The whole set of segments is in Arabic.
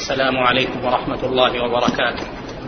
السلام عليكم ورحمة الله وبركاته.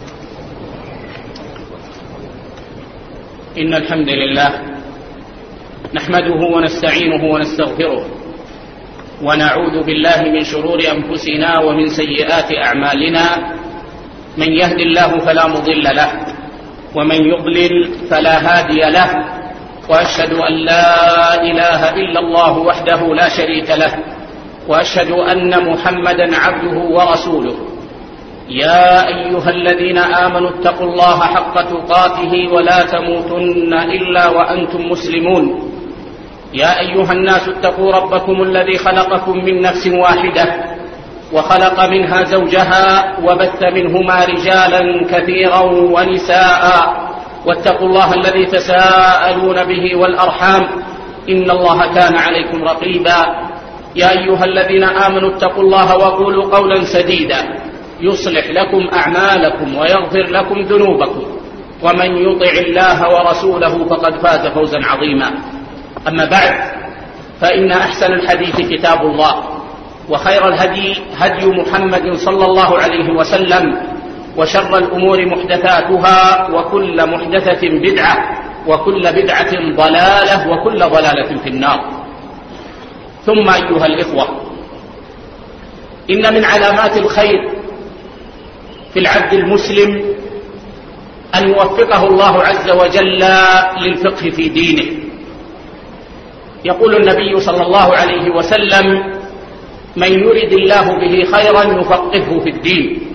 إن الحمد لله نحمده ونستعينه ونستغفره ونعوذ بالله من شرور أنفسنا ومن سيئات أعمالنا، من يهد الله فلا مضل له ومن يضلل فلا هادي له، وأشهد أن لا إله إلا الله وحده لا شريك له، وأشهد أن محمدا عبده ورسوله. يا أيها الذين آمنوا اتقوا الله حق تقاته ولا تموتن إلا وأنتم مسلمون. يا أيها الناس اتقوا ربكم الذي خلقكم من نفس واحدة وخلق منها زوجها وبث منهما رجالا كثيرا ونساء، واتقوا الله الذي تساءلون به والأرحام إن الله كان عليكم رقيبا. يا أيها الذين آمنوا اتقوا الله وقولوا قولا سديدا يصلح لكم أعمالكم ويغفر لكم ذنوبكم، ومن يطع الله ورسوله فقد فاز فوزا عظيما. أما بعد، فإن أحسن الحديث كتاب الله، وخير الهدي هدي محمد صلى الله عليه وسلم، وشر الأمور محدثاتها، وكل محدثة بدعة، وكل بدعة ضلالة، وكل ضلالة في النار. ثم أيها الإخوة، إن من علامات الخير في العبد المسلم أن يوفقه الله عز وجل للفقه في دينه. يقول النبي صلى الله عليه وسلم: من يرد الله به خيرا يفقهه في الدين.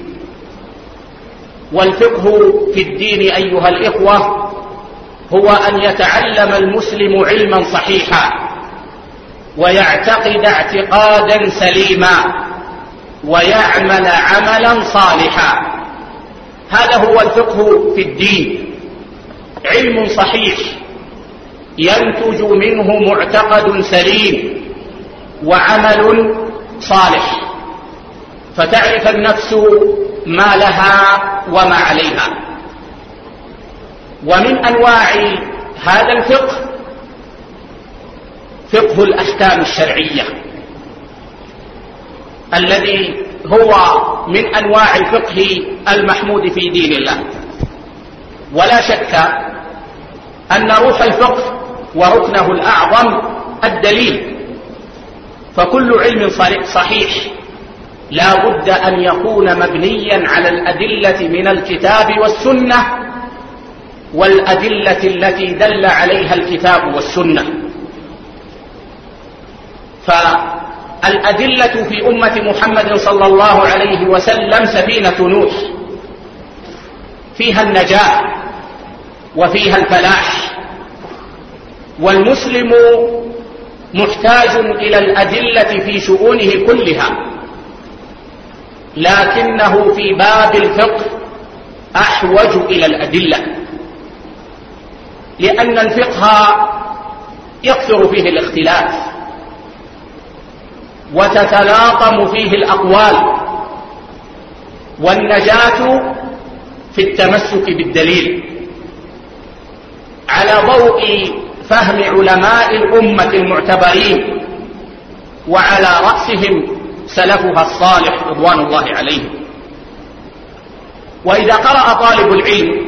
والفقه في الدين أيها الإخوة هو أن يتعلم المسلم علما صحيحا، ويعتقد اعتقادا سليما، ويعمل عملا صالحا. هذا هو الفقه في الدين، علم صحيح ينتج منه معتقد سليم وعمل صالح، فتعرف النفس ما لها وما عليها. ومن أنواع هذا الفقه فقه الأحكام الشرعية، الذي هو من أنواع الفقه المحمود في دين الله. ولا شك أن روح الفقه وركنه الأعظم الدليل، فكل علم صحيح لا بد أن يكون مبنيا على الأدلة من الكتاب والسنة، والأدلة التي دل عليها الكتاب والسنة. فالأدلة في أمة محمد صلى الله عليه وسلم سفينة نوح، فيها النجاة وفيها الفلاح، والمسلم محتاج إلى الأدلة في شؤونه كلها، لكنه في باب الفقه أحوج إلى الأدلة، لأن الفقه يكثر فيه الاختلاف وتتلاطم فيه الأقوال، والنجاة في التمسك بالدليل على ضوء فهم علماء الأمة المعتبرين، وعلى رأسهم سلفها الصالح رضوان الله عليهم. وإذا قرأ طالب العلم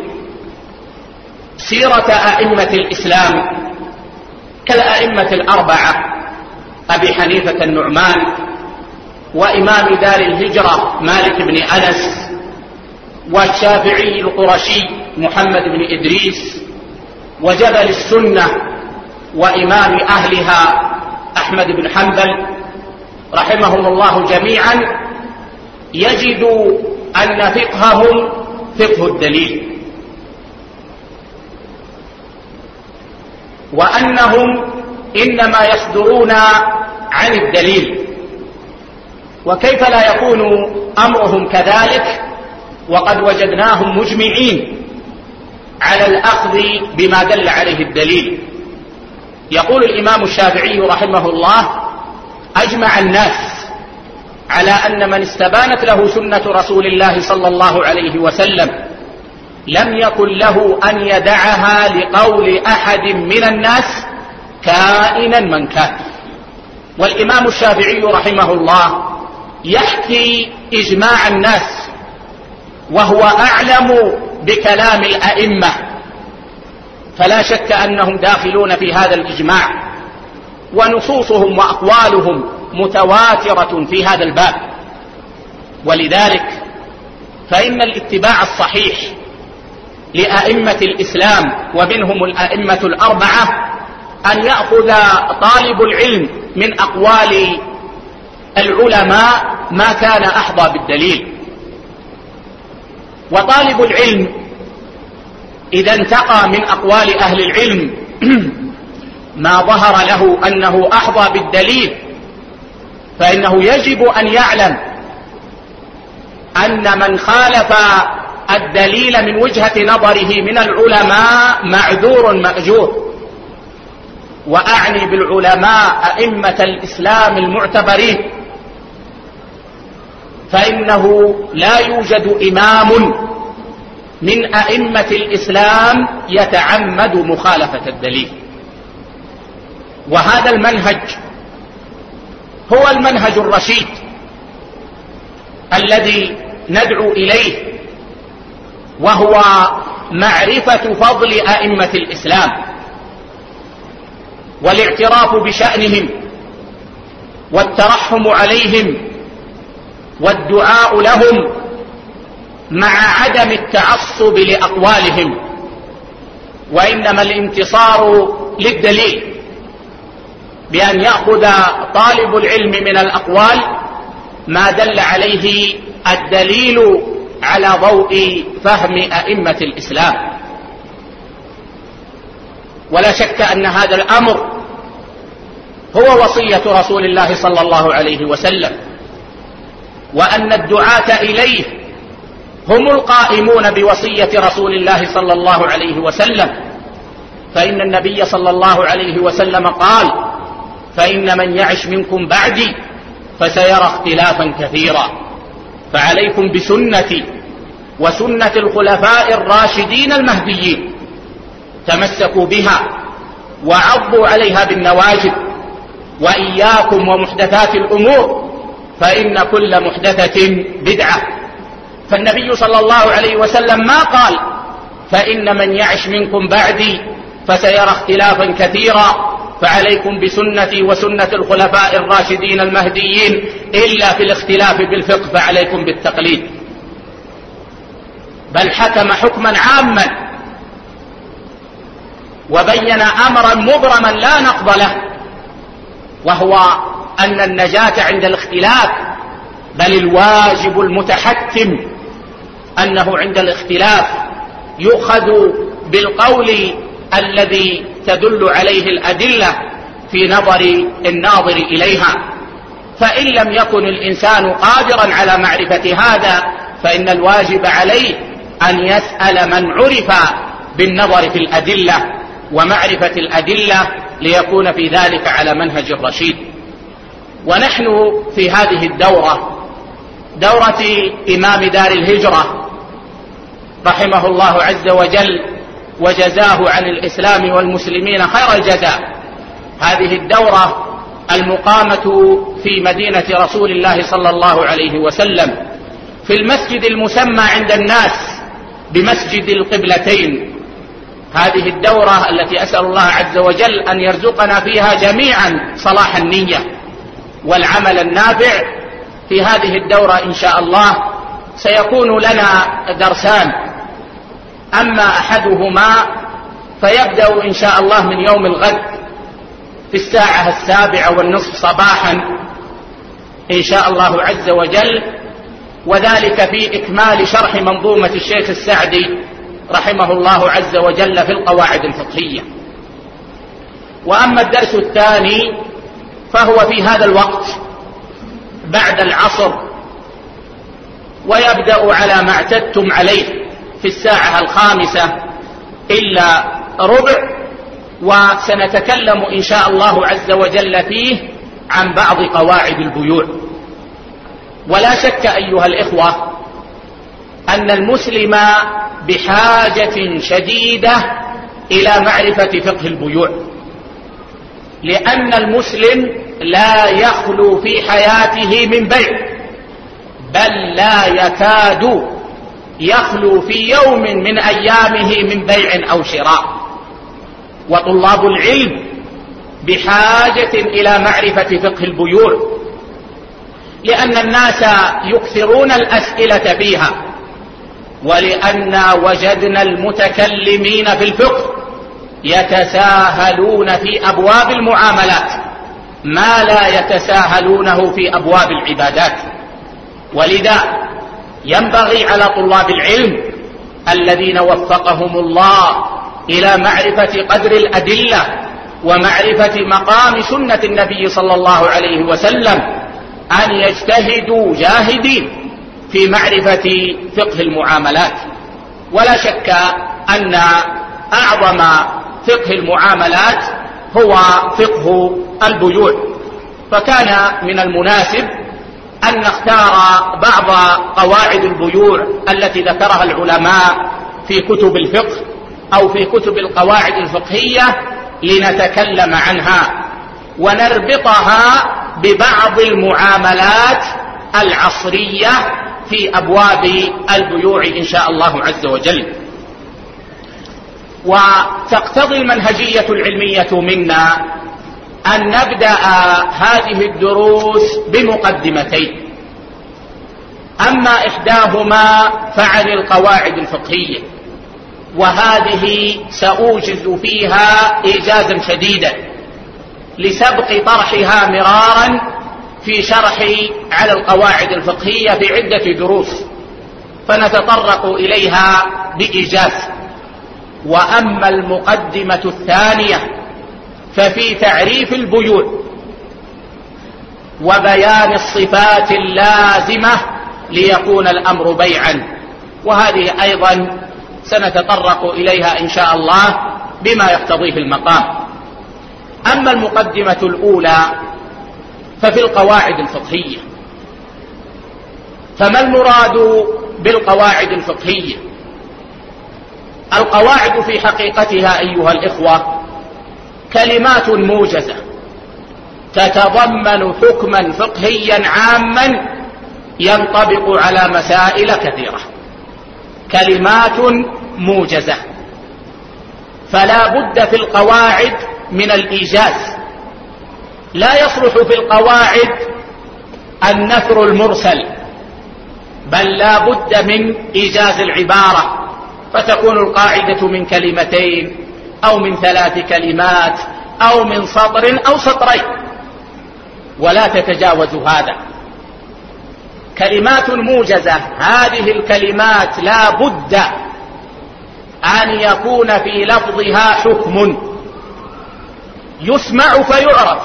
سيرة أئمة الإسلام كالأئمة الأربعة، أبي حنيفة النعمان، وإمام دار الهجرة مالك بن أنس، والشافعي القرشي محمد بن إدريس، وجبل السنة وإمام أهلها أحمد بن حنبل رحمهم الله جميعا، يجد أن فقههم فقه الدليل، وأنهم إنما يصدرون عن الدليل. وكيف لا يكون أمرهم كذلك وقد وجدناهم مجمعين على الأخذ بما دل عليه الدليل؟ يقول الإمام الشافعي رحمه الله: أجمع الناس على أن من استبانت له سنة رسول الله صلى الله عليه وسلم لم يكن له أن يدعها لقول أحد من الناس كائنا من كان. والإمام الشافعي رحمه الله يحكي إجماع الناس وهو أعلم بكلام الأئمة، فلا شك أنهم داخلون في هذا الإجماع، ونصوصهم وأقوالهم متواترة في هذا الباب. ولذلك فإن الاتباع الصحيح لأئمة الإسلام ومنهم الأئمة الأربعة أن يأخذ طالب العلم من أقوال العلماء ما كان أحظى بالدليل. وطالب العلم إذا انتقى من أقوال أهل العلم ما ظهر له أنه أحظى بالدليل، فإنه يجب أن يعلم أن من خالف الدليل من وجهة نظره من العلماء معذور مأجور. وأعني بالعلماء أئمة الإسلام المعتبرين، فإنه لا يوجد إمام من أئمة الإسلام يتعمد مخالفة الدليل. وهذا المنهج هو المنهج الرشيد الذي ندعو إليه، وهو معرفة فضل أئمة الإسلام والاعتراف بشأنهم والترحم عليهم والدعاء لهم مع عدم التعصب لأقوالهم، وإنما الانتصار للدليل بأن يأخذ طالب العلم من الأقوال ما دل عليه الدليل على ضوء فهم أئمة الإسلام. ولا شك أن هذا الأمر هو وصية رسول الله صلى الله عليه وسلم، وأن الدعاة إليه هم القائمون بوصية رسول الله صلى الله عليه وسلم. فإن النبي صلى الله عليه وسلم قال: فإن من يعش منكم بعدي فسيرى اختلافا كثيرا، فعليكم بسنتي وسنة الخلفاء الراشدين المهديين، تمسكوا بها وعضوا عليها بالنواجذ، وإياكم ومحدثات الأمور فإن كل محدثة بدعة. فالنبي صلى الله عليه وسلم ما قال: فإن من يعش منكم بعدي فسيرى اختلافا كثيرا فعليكم بسنتي وسنة الخلفاء الراشدين المهديين، إلا في الاختلاف بالفقه فعليكم بالتقليد. بل حكم حكما عاما وبين أمرا مبرما لا نقض له، وهو أن النجاة عند الاختلاف، بل الواجب المتحتم أنه عند الاختلاف يؤخذ بالقول الذي تدل عليه الأدلة في نظر الناظر إليها. فإن لم يكن الإنسان قادرا على معرفة هذا فإن الواجب عليه أن يسأل من عرف بالنظر في الأدلة ومعرفة الأدلة ليكون في ذلك على منهج الرشيد. ونحن في هذه الدورة، دورة إمام دار الهجرة رحمه الله عز وجل وجزاه عن الإسلام والمسلمين خير الجزاء، هذه الدورة المقامة في مدينة رسول الله صلى الله عليه وسلم في المسجد المسمى عند الناس بمسجد القبلتين. هذه الدورة التي أسأل الله عز وجل أن يرزقنا فيها جميعا صلاح النية والعمل النافع. في هذه الدورة إن شاء الله سيكون لنا درسان، أما أحدهما فيبدأ إن شاء الله من يوم الغد في 7:15 صباحا إن شاء الله عز وجل، وذلك في إكمال شرح منظومة الشيخ السعدي رحمه الله عز وجل في القواعد الفقهية. وأما الدرس الثاني فهو في هذا الوقت بعد العصر، ويبدأ على ما اعتدتم عليه في 5:45، وسنتكلم إن شاء الله عز وجل فيه عن بعض قواعد البيوع. ولا شك أيها الإخوة أن المسلم بحاجة شديدة إلى معرفة فقه البيوع، لأن المسلم لا يخلو في حياته من بيع، بل لا يكاد يخلو في يوم من أيامه من بيع أو شراء. وطلاب العلم بحاجة إلى معرفة فقه البيوع، لأن الناس يكثرون الأسئلة فيها، ولأن وجدنا المتكلمين في الفقه يتساهلون في أبواب المعاملات ما لا يتساهلونه في أبواب العبادات. ولذا ينبغي على طلاب العلم الذين وفقهم الله إلى معرفة قدر الأدلة ومعرفة مقام سنة النبي صلى الله عليه وسلم أن يجتهدوا جاهدين في معرفة فقه المعاملات. ولا شك أن أعظم فقه المعاملات هو فقه البيوع، فكان من المناسب أن نختار بعض قواعد البيوع التي ذكرها العلماء في كتب الفقه أو في كتب القواعد الفقهية لنتكلم عنها ونربطها ببعض المعاملات العصرية في أبواب البيوع إن شاء الله عز وجل. وتقتضي المنهجية العلمية منا أن نبدأ هذه الدروس بمقدمتين، أما إحداهما فعن القواعد الفقهية، وهذه سأوجز فيها إيجازا شديدا لسبق طرحها مرارا في شرحي على القواعد الفقهية في عدة دروس، فنتطرق إليها بإيجاز. وأما المقدمة الثانية ففي تعريف البيوع وبيان الصفات اللازمة ليكون الأمر بيعا، وهذه أيضا سنتطرق إليها إن شاء الله بما يقتضيه المقام. أما المقدمة الأولى ففي القواعد الفقهية. فما المراد بالقواعد الفقهية؟ القواعد في حقيقتها أيها الإخوة كلمات موجزة تتضمن حكما فقهيا عاما ينطبق على مسائل كثيرة. كلمات موجزة، فلا بد في القواعد من الإيجاز. لا يصلح في القواعد النثر المرسل، بل لا بد من إيجاز العبارة، فتكون القاعدة من كلمتين أو من 3 كلمات أو من سطر أو سطرين، ولا تتجاوز هذا. كلمات موجزة، هذه الكلمات لا بد أن يكون في لفظها حكم يسمع فيعرف.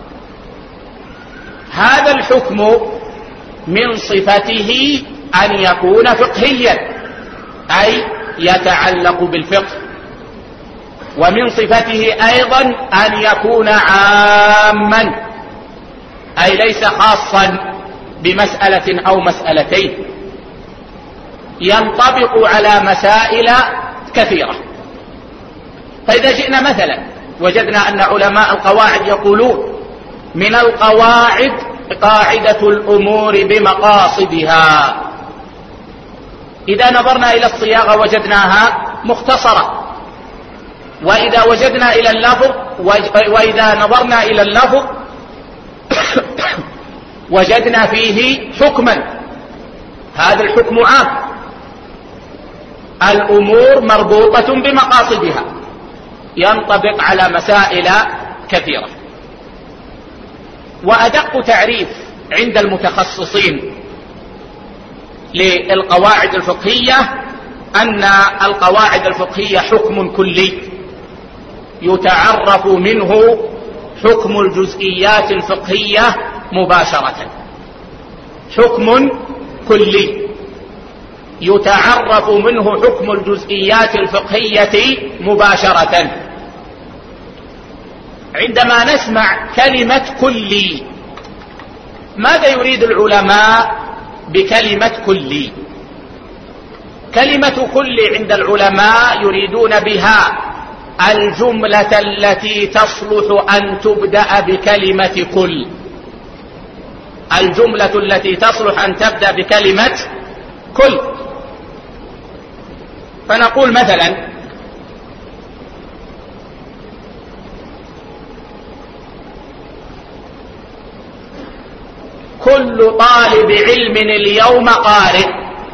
هذا الحكم من صفته أن يكون فقهيا، أي يتعلق بالفقه، ومن صفته أيضا أن يكون عاما، أي ليس خاصا بمسألة أو مسألتين، ينطبق على مسائل كثيرة. فإذا جئنا مثلا وجدنا أن علماء القواعد يقولون من القواعد قاعدة الأمور بمقاصدها. إذا نظرنا إلى الصياغة وجدناها مختصرة، وإذا وجدنا إلى اللفظ وإذا نظرنا إلى اللفظ وجدنا فيه حكما، هذا الحكم عام. الأمور مربوطة بمقاصدها، ينطبق على مسائل كثيرة. وأدق تعريف عند المتخصصين للقواعد الفقهية أن القواعد الفقهية حكم كلي يتعرف منه حكم الجزئيات الفقهية مباشرة. حكم كلي يتعرف منه حكم الجزئيات الفقهية مباشرة. عندما نسمع كلمة كلي، ماذا يريد العلماء بكلمة كلي؟ كلمة كلي عند العلماء يريدون بها الجملة التي تصلح أن تبدأ بكلمة كل. فنقول مثلا: كل طالب علم اليوم قارئ.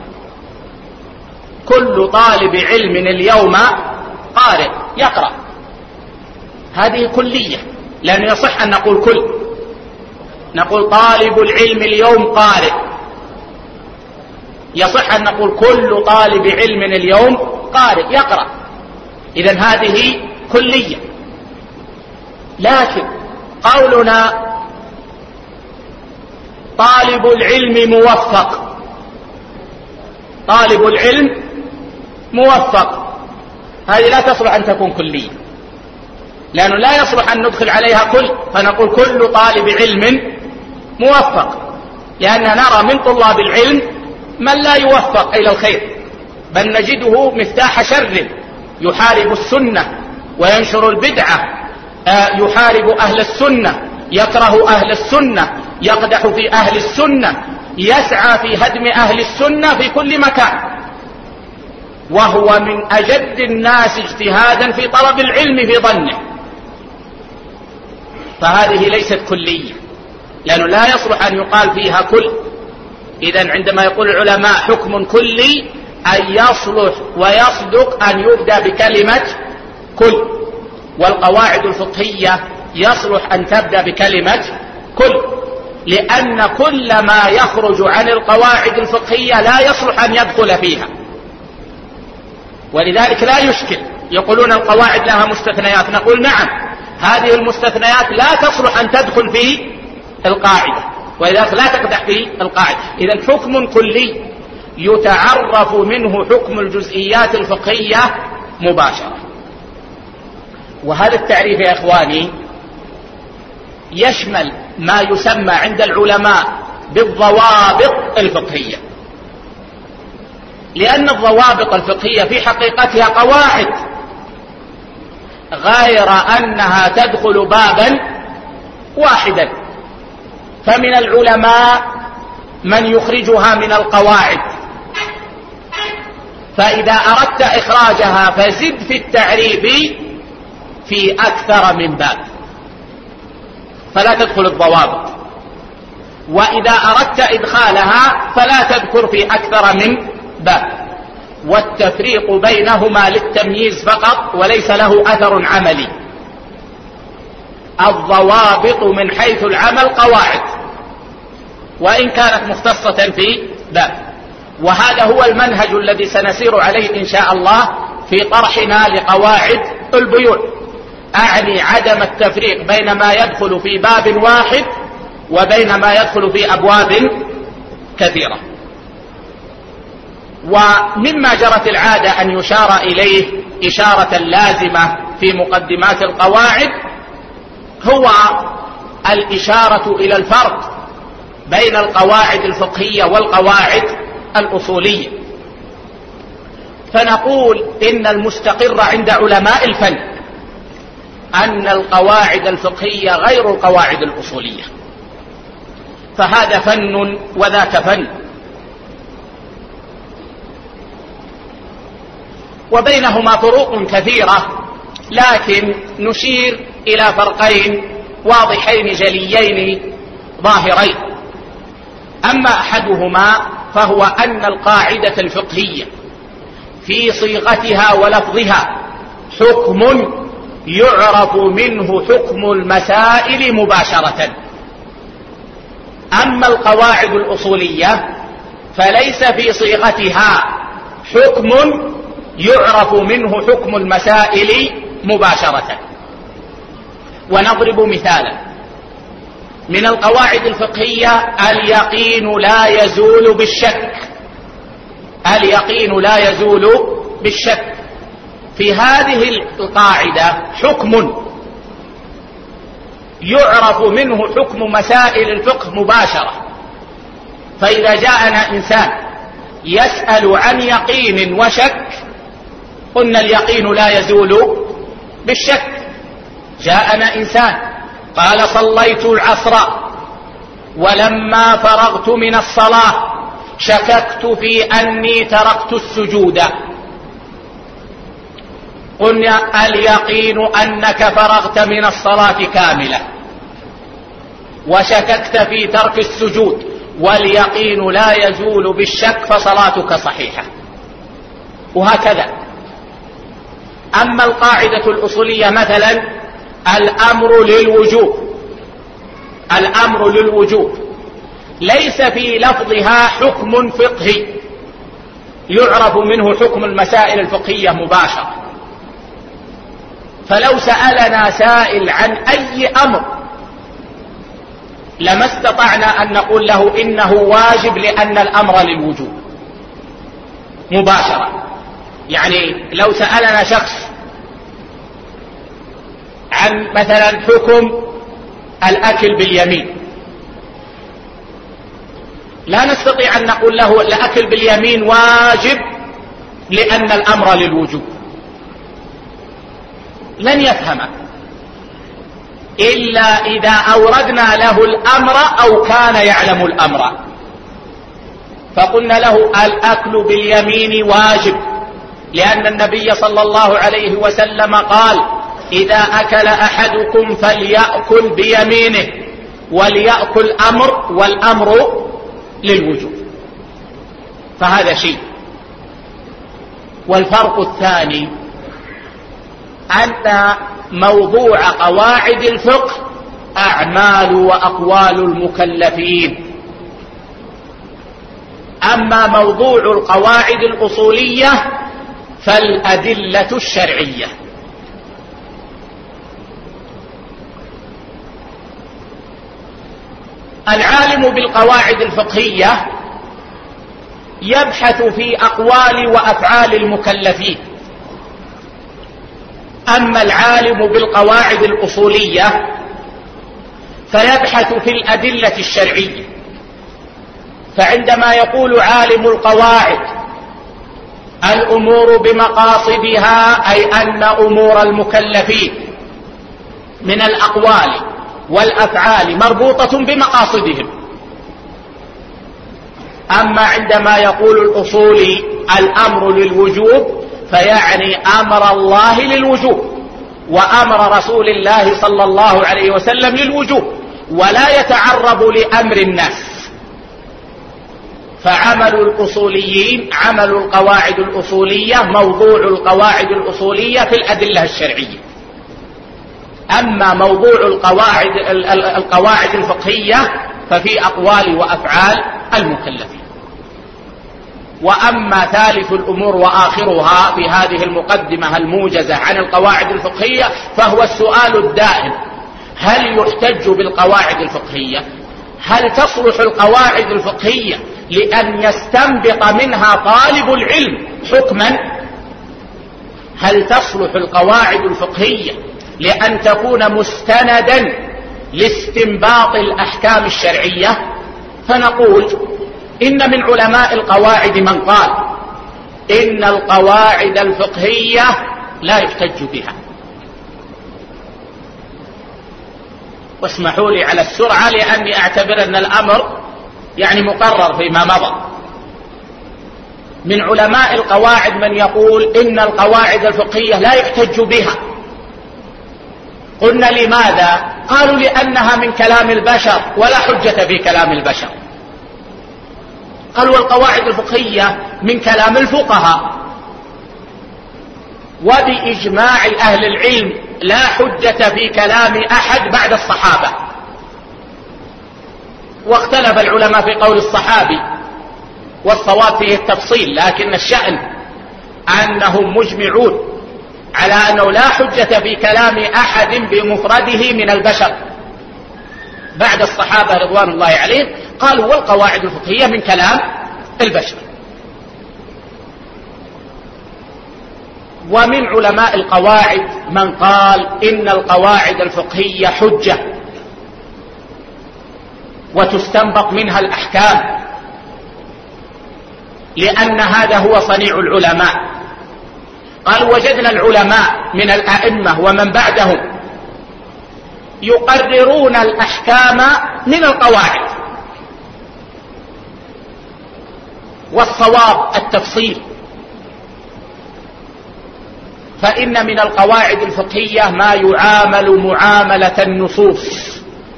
كل طالب علم اليوم قارئ، يقرأ. هذه كلية، لأنه يصح أن نقول كل. نقول طالب العلم اليوم قارئ، يصح أن نقول كل طالب علم اليوم قارئ، يقرأ. إذن هذه كلية. لكن قولنا طالب العلم موفق، طالب العلم موفق، هذه لا تصلح أن تكون كلية، لأنه لا يصلح أن ندخل عليها كل، فنقول كل طالب علم موفق، لأننا نرى من طلاب العلم من لا يوفق إلى الخير، بل نجده مفتاح شر، يحارب السنة وينشر البدعة، يحارب أهل السنة، يكره أهل السنة، يقدح في أهل السنة، يسعى في هدم أهل السنة في كل مكان، وهو من أجد الناس اجتهادا في طلب العلم في ظنه. فهذه ليست كلية، لأنه لا يصلح أن يقال فيها كل. إذن عندما يقول العلماء حكم كلي، أن يصلح ويصدق أن يبدأ بكلمة كل. والقواعد الفقهية يصلح أن تبدأ بكلمة كل، لأن كل ما يخرج عن القواعد الفقهية لا يصلح أن يدخل فيها، ولذلك لا يشكل. يقولون القواعد لها مستثنيات، نقول نعم، هذه المستثنيات لا تصلح أن تدخل في القاعدة، ولذلك لا تقدح في القاعدة. إذن حكم كلي يتعرف منه حكم الجزئيات الفقهية مباشرة. وهذا التعريف يا إخواني يشمل ما يسمى عند العلماء بالضوابط الفقهية، لأن الضوابط الفقهية في حقيقتها قواعد، غير أنها تدخل بابا واحدا. فمن العلماء من يخرجها من القواعد، فإذا أردت إخراجها فزد في التعريف في أكثر من باب، فلا تدخل الضوابط. وإذا أردت إدخالها فلا تذكر في أكثر من باب، والتفريق بينهما للتمييز فقط وليس له أثر عملي. الضوابط من حيث العمل قواعد، وإن كانت مختصة في باب. وهذا هو المنهج الذي سنسير عليه إن شاء الله في طرحنا لقواعد البيوع، أعني عدم التفريق بين ما يدخل في باب واحد وبين ما يدخل في أبواب كثيرة. ومما جرت العادة أن يشار إليه إشارة لازمة في مقدمات القواعد هو الإشارة إلى الفرق بين القواعد الفقهية والقواعد الأصولية. فنقول إن المستقر عند علماء الفن أن القواعد الفقهية غير القواعد الأصولية، فهذا فن وذاك فن، وبينهما فروق كثيرة، لكن نشير إلى فرقين واضحين جليين ظاهرين. أما أحدهما فهو أن القاعدة الفقهية في صيغتها ولفظها حكم يعرف منه حكم المسائل مباشرة. أما القواعد الأصولية فليس في صيغتها حكم يعرف منه حكم المسائل مباشرة. ونضرب مثالا من القواعد الفقهية: اليقين لا يزول بالشك. اليقين لا يزول بالشك. في هذه القاعدة حكم يعرف منه حكم مسائل الفقه مباشرة. فإذا جاءنا إنسان يسأل عن يقين وشك قلنا اليقين لا يزول بالشك. جاءنا إنسان قال صليت العصر ولما فرغت من الصلاة شككت في أني تركت السجود. قلنا اليقين أنك فرغت من الصلاة كاملة، وشككت في ترك السجود، واليقين لا يزول بالشك، فصلاتك صحيحة. وهكذا. أما القاعدة الأصولية مثلا الأمر للوجوب ليس في لفظها حكم فقهي يعرف منه حكم المسائل الفقهية مباشرة. فلو سألنا سائل عن أي أمر لما استطعنا أن نقول له إنه واجب لأن الأمر للوجوب مباشرة. يعني لو سألنا شخص عن مثلا حكم الأكل باليمين، لا نستطيع أن نقول له الأكل باليمين واجب لأن الأمر للوجوب، لن يفهم إلا إذا أوردنا له الأمر أو كان يعلم الأمر. فقلنا له الأكل باليمين واجب لأن النبي صلى الله عليه وسلم قال إذا أكل أحدكم فليأكل بيمينه وليأكل أمر، والأمر للوجوب. فهذا شيء. والفرق الثاني أن موضوع قواعد الفقه أعمال وأقوال المكلفين، أما موضوع القواعد الأصولية فالأدلة الشرعية. العالم بالقواعد الفقهية يبحث في أقوال وأفعال المكلفين، أما العالم بالقواعد الأصولية فيبحث في الأدلة الشرعية. فعندما يقول عالم القواعد الأمور بمقاصدها، أي أن أمور المكلفين من الأقوال والأفعال مربوطة بمقاصدهم. أما عندما يقول الأصولي الأمر للوجوب فيعني أمر الله للوجوب وأمر رسول الله صلى الله عليه وسلم للوجوب، ولا يتعرض لأمر الناس. فعمل الأصوليين عمل القواعد الأصولية، موضوع القواعد الأصولية في الأدلة الشرعية. أما موضوع القواعد الفقهية ففي أقوال وأفعال المكلفين. وأما ثالث الأمور وآخرها في هذه المقدمة الموجزة عن القواعد الفقهية فهو السؤال الدائم: هل يحتج بالقواعد الفقهية؟ هل تصلح القواعد الفقهية لأن يستنبط منها طالب العلم حكما؟ هل تصلح القواعد الفقهية لأن تكون مستندا لاستنباط الأحكام الشرعية؟ فنقول إن من علماء القواعد من قال إن القواعد الفقهية لا يحتج بها. واسمحوا لي على السرعة لأني أعتبر أن الأمر يعني مقرر فيما مضى. من علماء القواعد من يقول إن القواعد الفقهية لا يحتج بها. قلنا لماذا؟ قالوا لأنها من كلام البشر ولا حجة في كلام البشر. قالوا والقواعد الفقهية من كلام الفقهاء، وبإجماع أهل العلم لا حجة في كلام أحد بعد الصحابة. واختلف العلماء في قول الصحابي والصواب فيه التفصيل، لكن الشأن أنهم مجمعون على أنه لا حجة في كلام أحد بمفرده من البشر بعد الصحابة رضوان الله عليهم. قالوا والقواعد الفقهية من كلام البشر. ومن علماء القواعد من قال إن القواعد الفقهية حجة وتستنبط منها الأحكام، لأن هذا هو صنيع العلماء. قالوا وجدنا العلماء من الأئمة ومن بعدهم يقررون الأحكام من القواعد، والصواب التفصيل. فإن من القواعد الفقهية ما يعامل معاملة النصوص،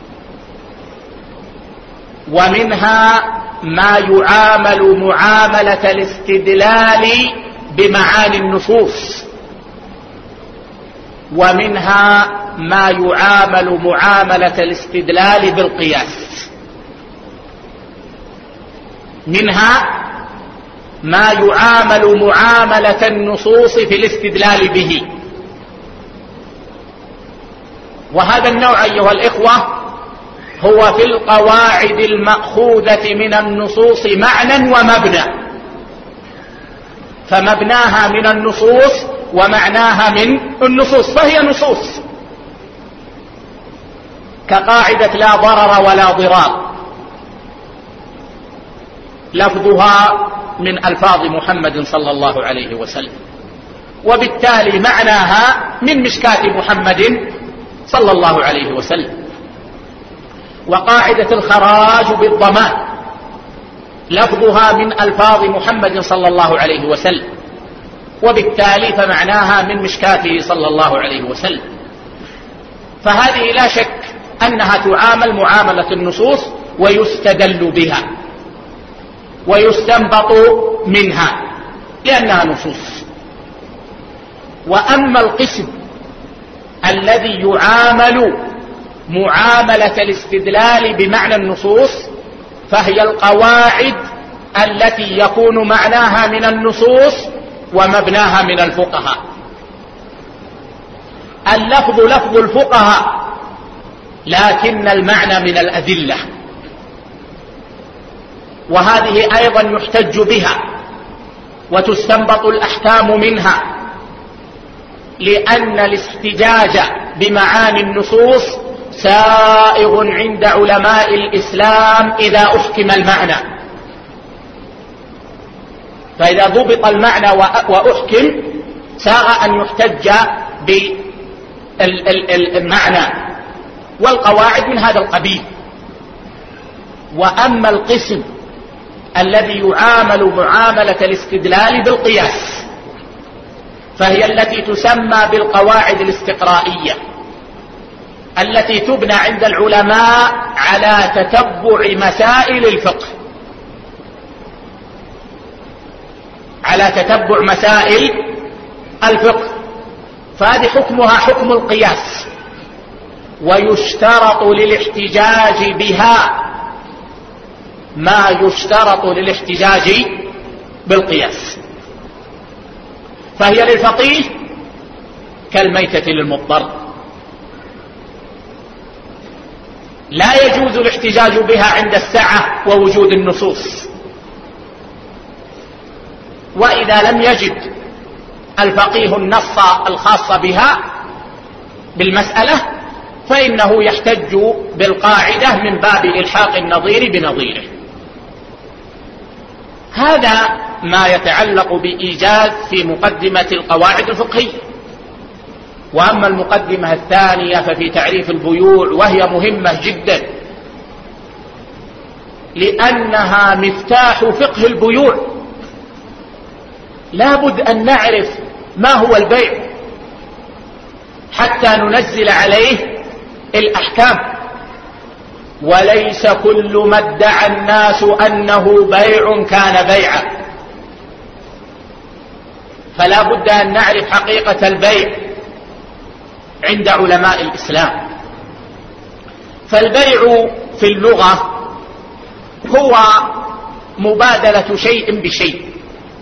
ومنها ما يعامل معاملة الاستدلال بمعاني النصوص، ومنها ما يعامل معاملة الاستدلال بالقياس. منها ما يعامل معاملة النصوص في الاستدلال به، وهذا النوع أيها الإخوة هو في القواعد المأخوذة من النصوص معنى ومبنى، فمبناها من النصوص ومعناها من النصوص، فهي نصوص، كقاعدة لا ضرر ولا ضرار، لفظها من ألفاظ محمد صلى الله عليه وسلم، وبالتالي معناها من مشكاة محمد صلى الله عليه وسلم. وقاعدة الخراج بالضمان لفظها من ألفاظ محمد صلى الله عليه وسلم، وبالتالي فمعناها من مشكاته صلى الله عليه وسلم. فهذه لا شك أنها تعامل معاملة النصوص ويستدل بها ويستنبط منها لأنها نصوص. وأما القسم الذي يعامل معاملة الاستدلال بمعنى النصوص فهي القواعد التي يكون معناها من النصوص ومبناها من الفقهاء. اللفظ لفظ الفقهاء لكن المعنى من الأدلة، وهذه أيضا يحتج بها وتستنبط الأحكام منها، لأن الاحتجاج بمعاني النصوص سائغ عند علماء الإسلام إذا أحكم المعنى. فإذا ضبط المعنى وأحكم ساغ أن يحتج بالمعنى، والقواعد من هذا القبيل. وأما القسم الذي يعامل معاملة الاستدلال بالقياس فهي التي تسمى بالقواعد الاستقرائية، التي تبنى عند العلماء على تتبع مسائل الفقه، على تتبع مسائل الفقه، فهذه حكمها حكم القياس. ويشترط للاحتجاج بها ما يشترط للاحتجاج بالقياس، فهي للفقيه كالميتة للمضطر، لا يجوز الاحتجاج بها عند السعة ووجود النصوص. وإذا لم يجد الفقيه النص الخاص بها بالمسألة فإنه يحتج بالقاعدة من باب إلحاق النظير بنظيره. هذا ما يتعلق بإيجاز في مقدمة القواعد الفقهية. وأما المقدمة الثانية ففي تعريف البيوع، وهي مهمة جدا لأنها مفتاح فقه البيوع. لابد أن نعرف ما هو البيع حتى ننزل عليه الأحكام، وليس كل ما ادعى الناس أنه بيع كان بيعا. فلا بد أن نعرف حقيقة البيع عند علماء الإسلام. فالبيع في اللغة هو مبادلة شيء بشيء،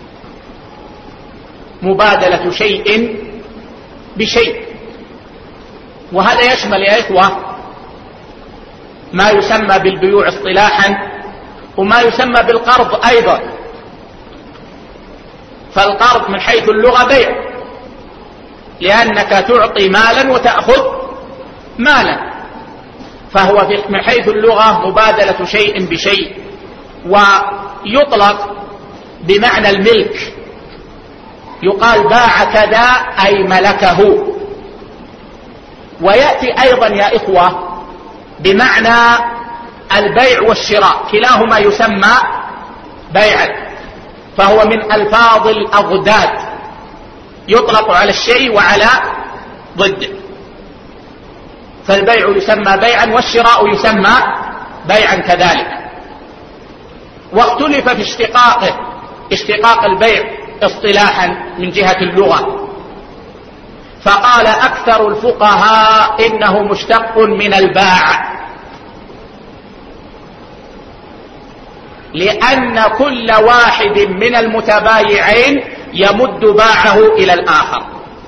مبادلة شيء بشيء. وهذا يشمل يا إخوة ما يسمى بالبيوع اصطلاحا وما يسمى بالقرض أيضا. فالقرض من حيث اللغة بيع، لأنك تعطي مالا وتأخذ مالا، فهو من حيث اللغة مبادلة شيء بشيء. ويطلق بمعنى الملك، يقال باع كذا أي ملكه. ويأتي أيضا يا إخوة بمعنى البيع والشراء، كلاهما يسمى بيعا، فهو من ألفاظ الأضداد، يطلق على الشيء وعلى ضده، فالبيع يسمى بيعا والشراء يسمى بيعا كذلك. واختلف في اشتقاق البيع اصطلاحا من جهة اللغة، فقال أكثر الفقهاء إنه مشتق من الباع، لأن كل واحد من المتبايعين يمد باعه إلى الآخر.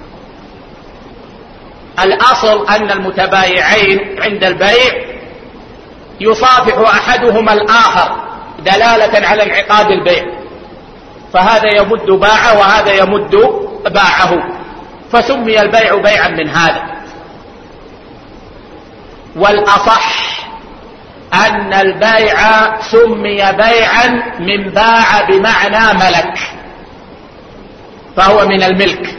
الأصل أن المتبايعين عند البيع يصافح أحدهما الآخر دلالة على انعقاد البيع، فهذا يمد باعه وهذا يمد باعه، فسمي البيع بيعا من هذا. والأصح أن البيع سمي بيعا من باع بمعنى ملك، فهو من الملك،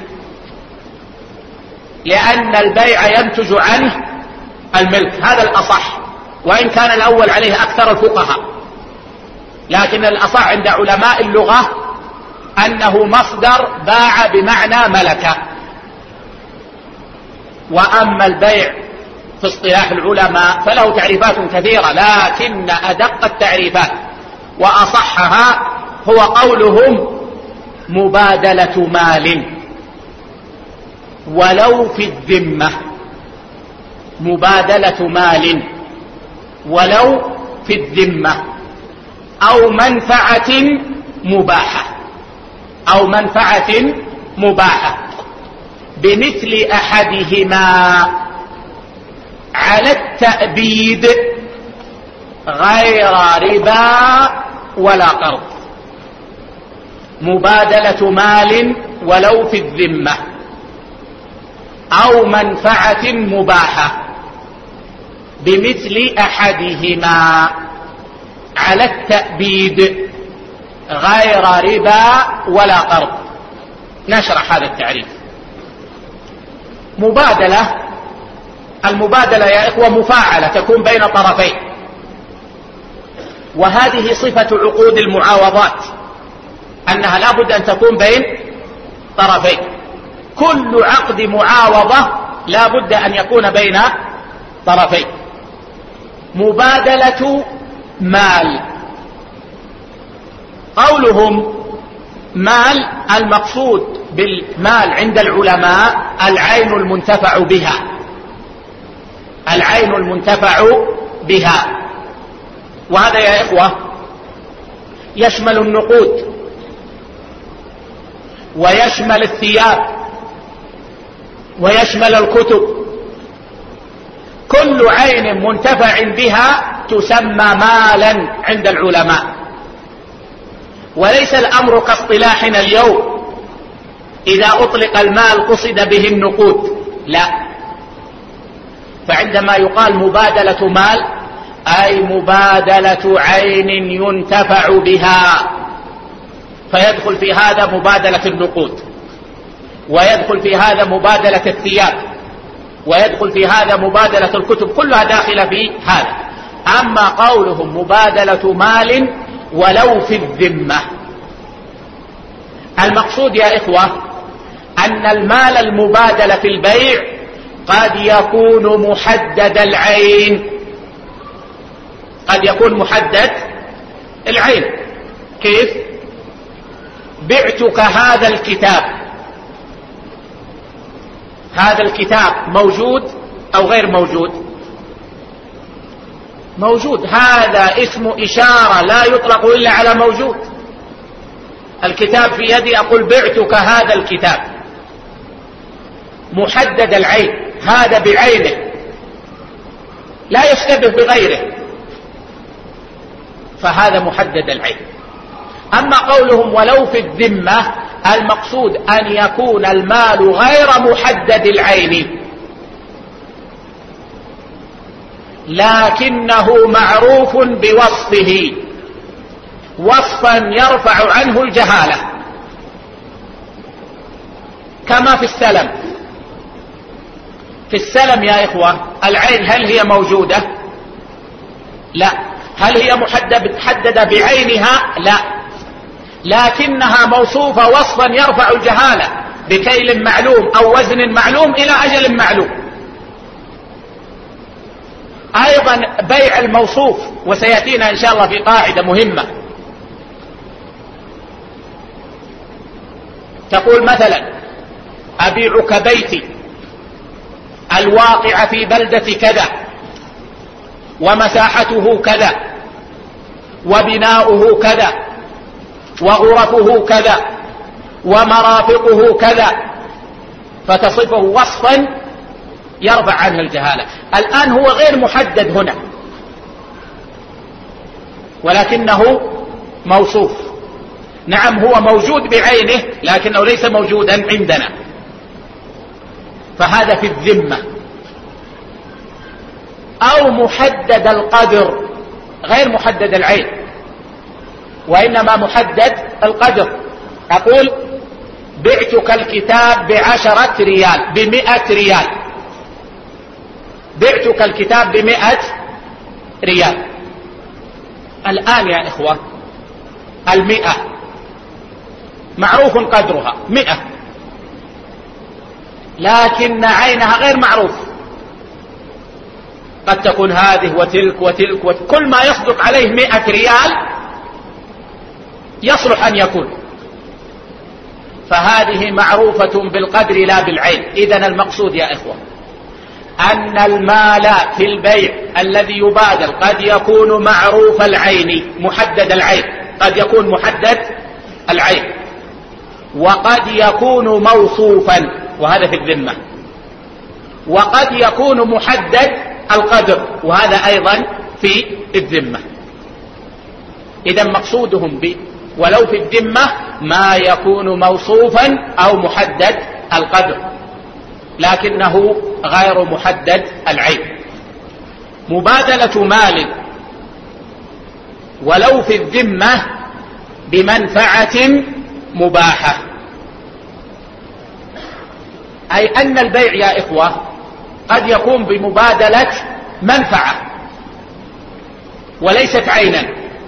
لأن البيع ينتج عنه الملك، هذا الأصح، وإن كان الأول عليه أكثر الفقهاء، لكن الأصح عند علماء اللغة أنه مصدر باع بمعنى ملك. وأما البيع في اصطلاح العلماء فله تعريفات كثيرة، لكن أدق التعريفات وأصحها هو قولهم مبادلة مال ولو في الذمة، مبادلة مال ولو في الذمة، أو منفعة مباحة، أو منفعة مباحة بمثل أحدهما على التأبيد غير ربا ولا قرض. مبادلة مال ولو في الذمة أو منفعة مباحة بمثل أحدهما على التأبيد غير ربا ولا قرض. نشرح هذا التعريف. مبادلة، المبادلة يا إخوة مفاعلة تكون بين طرفين، وهذه صفة عقود المعاوضات، أنها لا بد أن تكون بين طرفين. كل عقد معاوضة لا بد أن يكون بين طرفين. مبادلة مال، قولهم مال، المقصود بالمال عند العلماء العين المنتفع بها، العين المنتفع بها، وهذا يا إخوة يشمل النقود ويشمل الثياب ويشمل الكتب، كل عين منتفع بها تسمى مالا عند العلماء. وليس الأمر كاصطلاحنا اليوم إذا أطلق المال قصد به النقود، لا، فعندما يقال مبادلة مال أي مبادلة عين ينتفع بها، فيدخل في هذا مبادلة النقود، ويدخل في هذا مبادلة الثياب، ويدخل في هذا مبادلة الكتب، كلها داخلة في هذا. أما قولهم مبادلة مال ولو في الذمة، المقصود يا إخوة أن المال المبادل في البيع قد يكون محدد العين، قد يكون محدد العين. كيف؟ بعتك هذا الكتاب، هذا الكتاب موجود أو غير موجود؟ موجود، هذا اسم إشارة لا يطلق إلا على موجود. الكتاب في يدي، أقول بعتك هذا الكتاب، محدد العين، هذا بعينه لا يشتبه بغيره، فهذا محدد العين. أما قولهم ولو في الذمة، المقصود أن يكون المال غير محدد العين لكنه معروف بوصفه وصفا يرفع عنه الجهالة، كما في السلم. في السلم يا إخوة العين هل هي موجودة؟ لا. هل هي محددة بعينها؟ لا. لكنها موصوفة وصفا يرفع الجهالة بكيل معلوم أو وزن معلوم إلى أجل معلوم. أيضا بيع الموصوف، وسيأتينا إن شاء الله في قاعدة مهمة تقول مثلا: أبيعك بيتي الواقع في بلدة كذا، ومساحته كذا، وبناؤه كذا، وغرفه كذا، ومرافقه كذا، فتصفه وصفا يرفع عنه الجهالة. الآن هو غير محدد هنا، ولكنه موصوف. نعم هو موجود بعينه لكنه ليس موجودا عندنا، فهذا في الذمة. أو محدد القدر غير محدد العين، وإنما محدد القدر. أقول: بعتك الكتاب ب10 ريال، ب100 ريال، بعتك الكتاب ب100 ريال. الآن يا إخوة 100 معروف قدرها 100، لكن عينها غير معروف، قد تكون هذه وتلك وتلك وتلك، كل ما يصدق عليه 100 ريال يصلح أن يكون، فهذه معروفة بالقدر لا بالعين. إذن المقصود يا إخوة أن المال في البيع الذي يبادل قد يكون معروف العين محدد العين، قد يكون محدد العين، وقد يكون موصوفا، وهذا في الذمة، وقد يكون محدد القدر، وهذا أيضا في الذمة. إذن مقصودهم ولو في الذمة ما يكون موصوفا أو محدد القدر لكنه غير محدد العين. مبادلة مال ولو في الذمة بمنفعة مباحة، أي أن البيع يا إخوة قد يكون بمبادلة منفعة وليست عينا،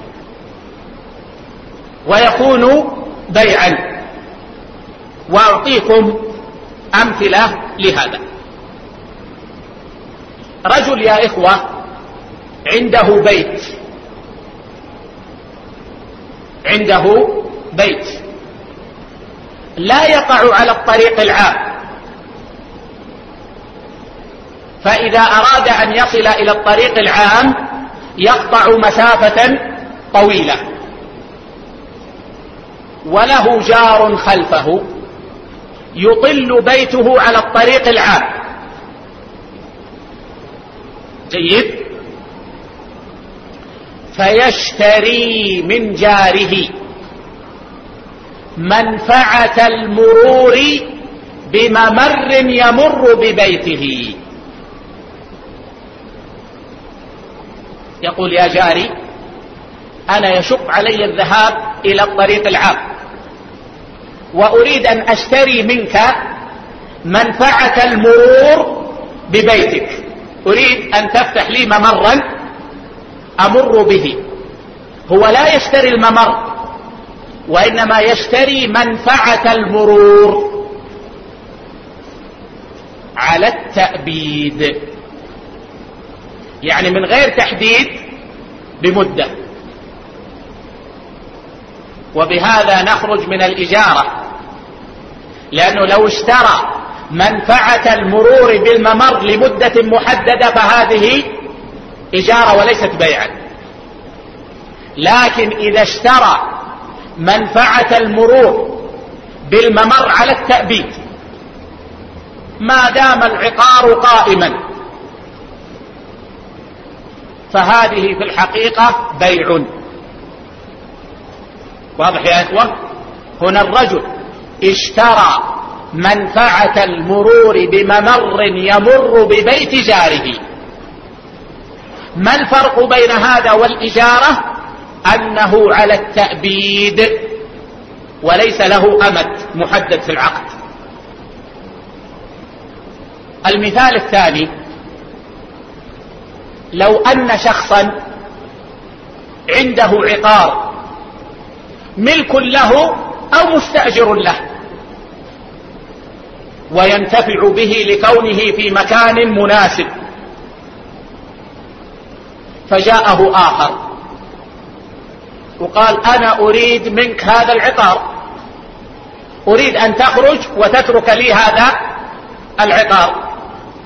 ويكون بيعا. وأعطيكم أمثلة لهذا. رجل يا إخوة عنده بيت لا يقع على الطريق العام، فإذا أراد أن يصل إلى الطريق العام يقطع مسافة طويلة، وله جار خلفه يطل بيته على الطريق العام. جيد. فيشتري من جاره منفعة المرور بممر يمر ببيته. يقول: يا جاري أنا يشق علي الذهاب إلى الطريق العام، وأريد أن أشتري منك منفعة المرور ببيتك، أريد أن تفتح لي ممرا أمر به. هو لا يشتري الممر، وإنما يشتري منفعة المرور على التأبيد، يعني من غير تحديد بمدة. وبهذا نخرج من الإجارة، لأنه لو اشترى منفعة المرور بالممر لمدة محددة فهذه إجارة وليست بيعا. لكن إذا اشترى منفعة المرور بالممر على التأبيد ما دام العقار قائما فهذه في الحقيقة بيع. واضح يا إخوة؟ هنا الرجل اشترى منفعة المرور بممر يمر ببيت جاره. ما الفرق بين هذا والإجارة؟ أنه على التأبيد وليس له أمد محدد في العقد. المثال الثاني: لو أن شخصا عنده عقار ملك له أو مستأجر له، وينتفع به لكونه في مكان مناسب. فجاءه آخر وقال أنا أريد منك هذا العقار، أريد أن تخرج وتترك لي هذا العقار،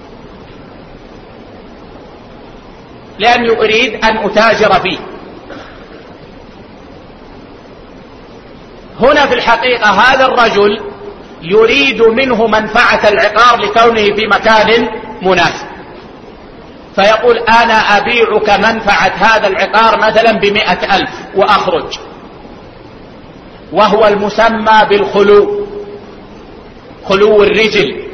لأني أريد أن أتاجر فيه. هنا في الحقيقة هذا الرجل يريد منه منفعة العقار لكونه في مكان مناسب، فيقول أنا أبيعك منفعة هذا العقار مثلا ب100,000 وأخرج، وهو المسمى بالخلو، خلو الرجل،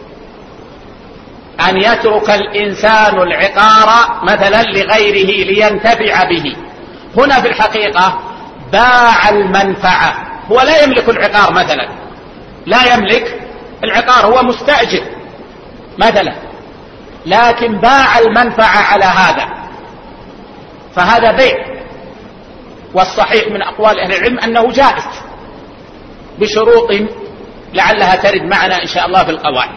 أن يترك الإنسان العقار مثلا لغيره لينتفع به. هنا في الحقيقة باع المنفعة، هو لا يملك العقار مثلا، لا يملك العقار، هو مستأجر مثلا، لكن باع المنفعة على هذا، فهذا بيع. والصحيح من أقوال أهل العلم أنه جائز بشروط لعلها ترد معنا إن شاء الله في القواعد.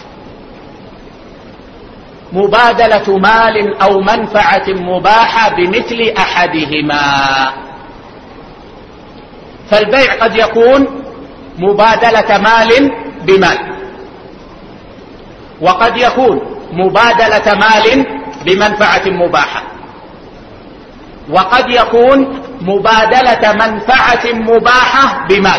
مبادلة مال أو منفعة مباحة بمثل أحدهما. فالبيع قد يكون مبادلة مال بمال، وقد يكون مبادلة مال بمنفعة مباحة، وقد يكون مبادلة منفعة مباحة بمال،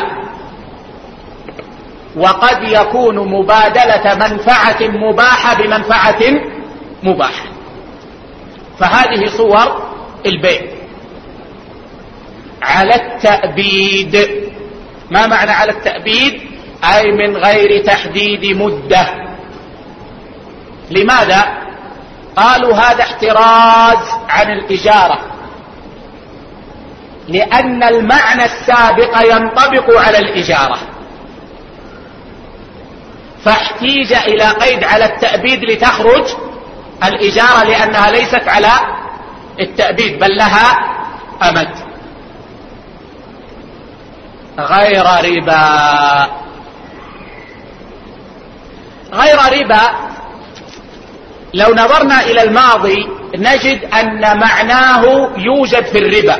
وقد يكون مبادلة منفعة مباحة بمنفعة مباحة. فهذه صور البيع على التأبيد. ما معنى على التأبيد؟ أي من غير تحديد مدة. لماذا؟ قالوا هذا احتراز عن الإجارة، لأن المعنى السابق ينطبق على الإجارة، فاحتيج إلى قيد على التأبيد لتخرج الإجارة، لأنها ليست على التأبيد بل لها أمد. غير ربا. غير ربا لو نظرنا إلى الماضي نجد أن معناه يوجد في الربا.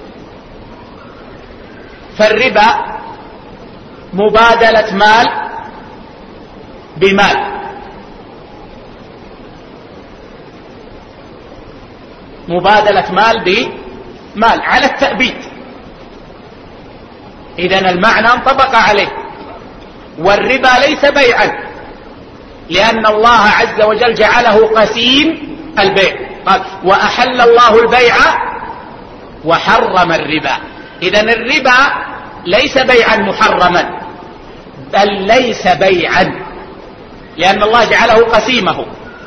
فالربا مبادلة مال بمال، مبادلة مال بمال على التأبيد، إذن المعنى انطبق عليه. والربا ليس بيعا، لأن الله عز وجل جعله قسيم البيع، قال وأحل الله البيع وحرم الربا. إذن الربا ليس بيعا محرما، بل ليس بيعا، لأن الله جعله قسيمه،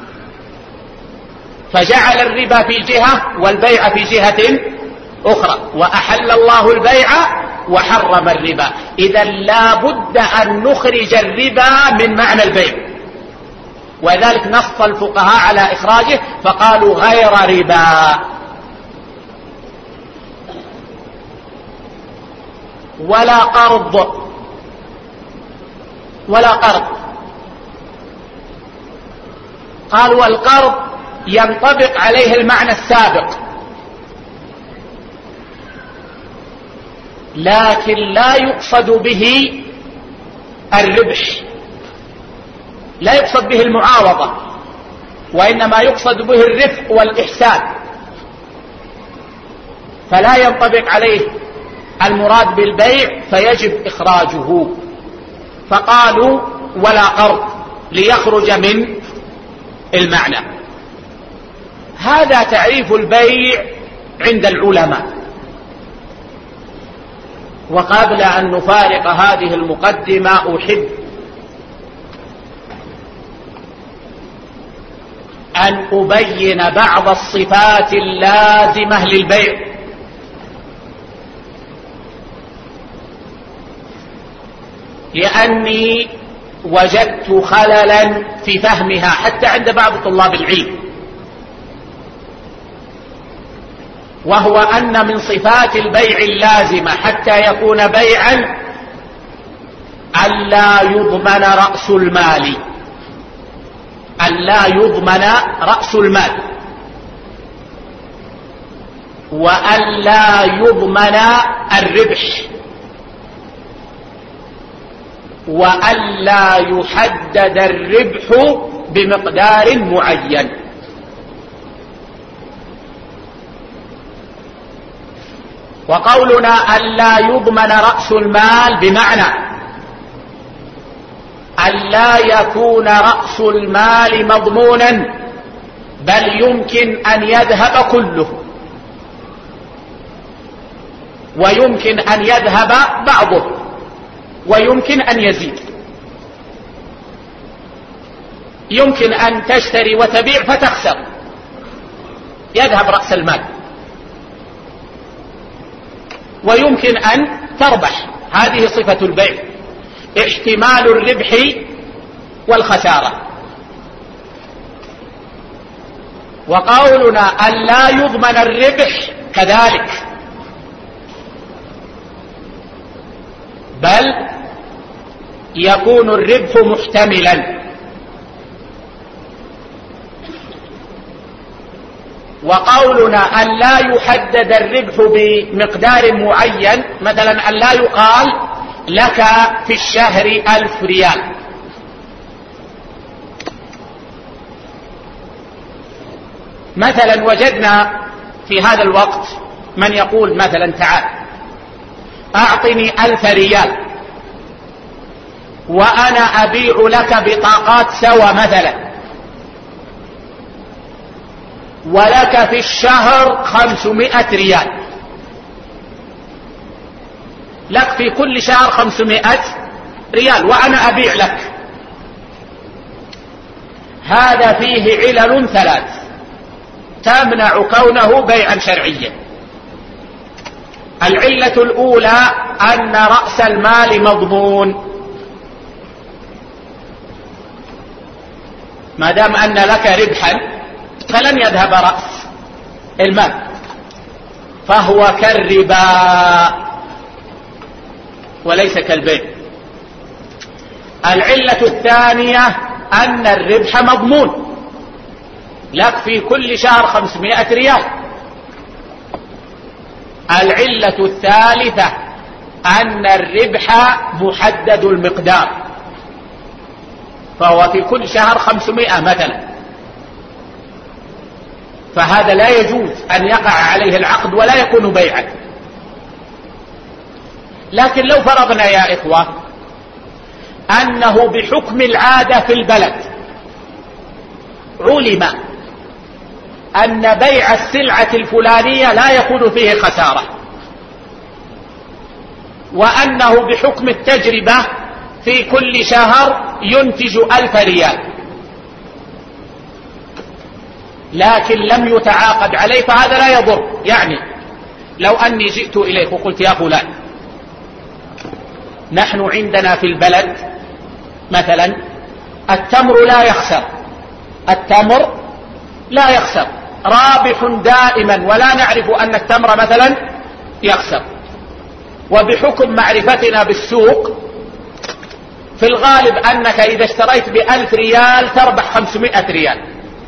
فجعل الربا في جهة والبيع في جهة أخرى. وأحل الله البيع وحرم الربا، إذا لا بد أن نخرج الربا من معنى البيع، وذلك نص الفقهاء على إخراجه فقالوا غير ربا. ولا قرض، ولا قرض. قالوا والقرض ينطبق عليه المعنى السابق، لكن لا يقصد به الربح، لا يقصد به المعاوضة، وإنما يقصد به الرفق والإحسان، فلا ينطبق عليه المراد بالبيع فيجب إخراجه. فقالوا ولا قرض ليخرج من المعنى. هذا تعريف البيع عند العلماء. وقبل أن نفارق هذه المقدمة أحب أن أبين بعض الصفات اللازمة للبيع، لأني وجدت خللا في فهمها حتى عند بعض طلاب العلم. وهو أن من صفات البيع اللازمة حتى يكون بيعا ألا يضمن رأس المال، ألا يضمن رأس المال، وألا يضمن الربح، وألا يحدد الربح بمقدار معين. وقولنا ألا يضمن رأس المال بمعنى ألا يكون رأس المال مضمونا، بل يمكن أن يذهب كله، ويمكن أن يذهب بعضه، ويمكن أن يزيد. يمكن أن تشتري وتبيع فتخسر، يذهب رأس المال، ويمكن أن تربح. هذه صفة البيع، احتمال الربح والخسارة. وقولنا أن لا يضمن الربح كذلك، بل يكون الربح محتملا. وقولنا أن لا يحدد الربح بمقدار معين، مثلا أن لا يقال لك في الشهر 1000 ريال، مثلا وجدنا في هذا الوقت من يقول مثلا تعال أعطني 1000 ريال وأنا أبيع لك بطاقات سوا مثلا، ولك في الشهر 500 ريال، لك في كل شهر 500 ريال وأنا أبيع لك. هذا فيه علل 3 تمنع كونه بيعا شرعيا. العلة الأولى أن رأس المال مضمون، ما دام أن لك ربحا فلن يذهب رأس المال، فهو كالربا وليس كالبيع. العلة الثانية أن الربح مضمون، لك في كل شهر 500 ريال. العلة الثالثة أن الربح محدد المقدار، فهو في كل شهر 500 مثلا، فهذا لا يجوز أن يقع عليه العقد ولا يكون بيعا. لكن لو فرضنا يا إخوة أنه بحكم العادة في البلد علم أن بيع السلعة الفلانية لا يكون فيه خسارة، وأنه بحكم التجربة في كل شهر ينتج 1000 ريال، لكن لم يتعاقد عليه، فهذا لا يضر. يعني لو أني جئت إليك وقلت يا فلان نحن عندنا في البلد مثلا التمر لا يخسر، التمر لا يخسر، رابح دائما، ولا نعرف أن التمر مثلا يخسر، وبحكم معرفتنا بالسوق في الغالب أنك إذا اشتريت ب1000 ريال تربح 500 ريال،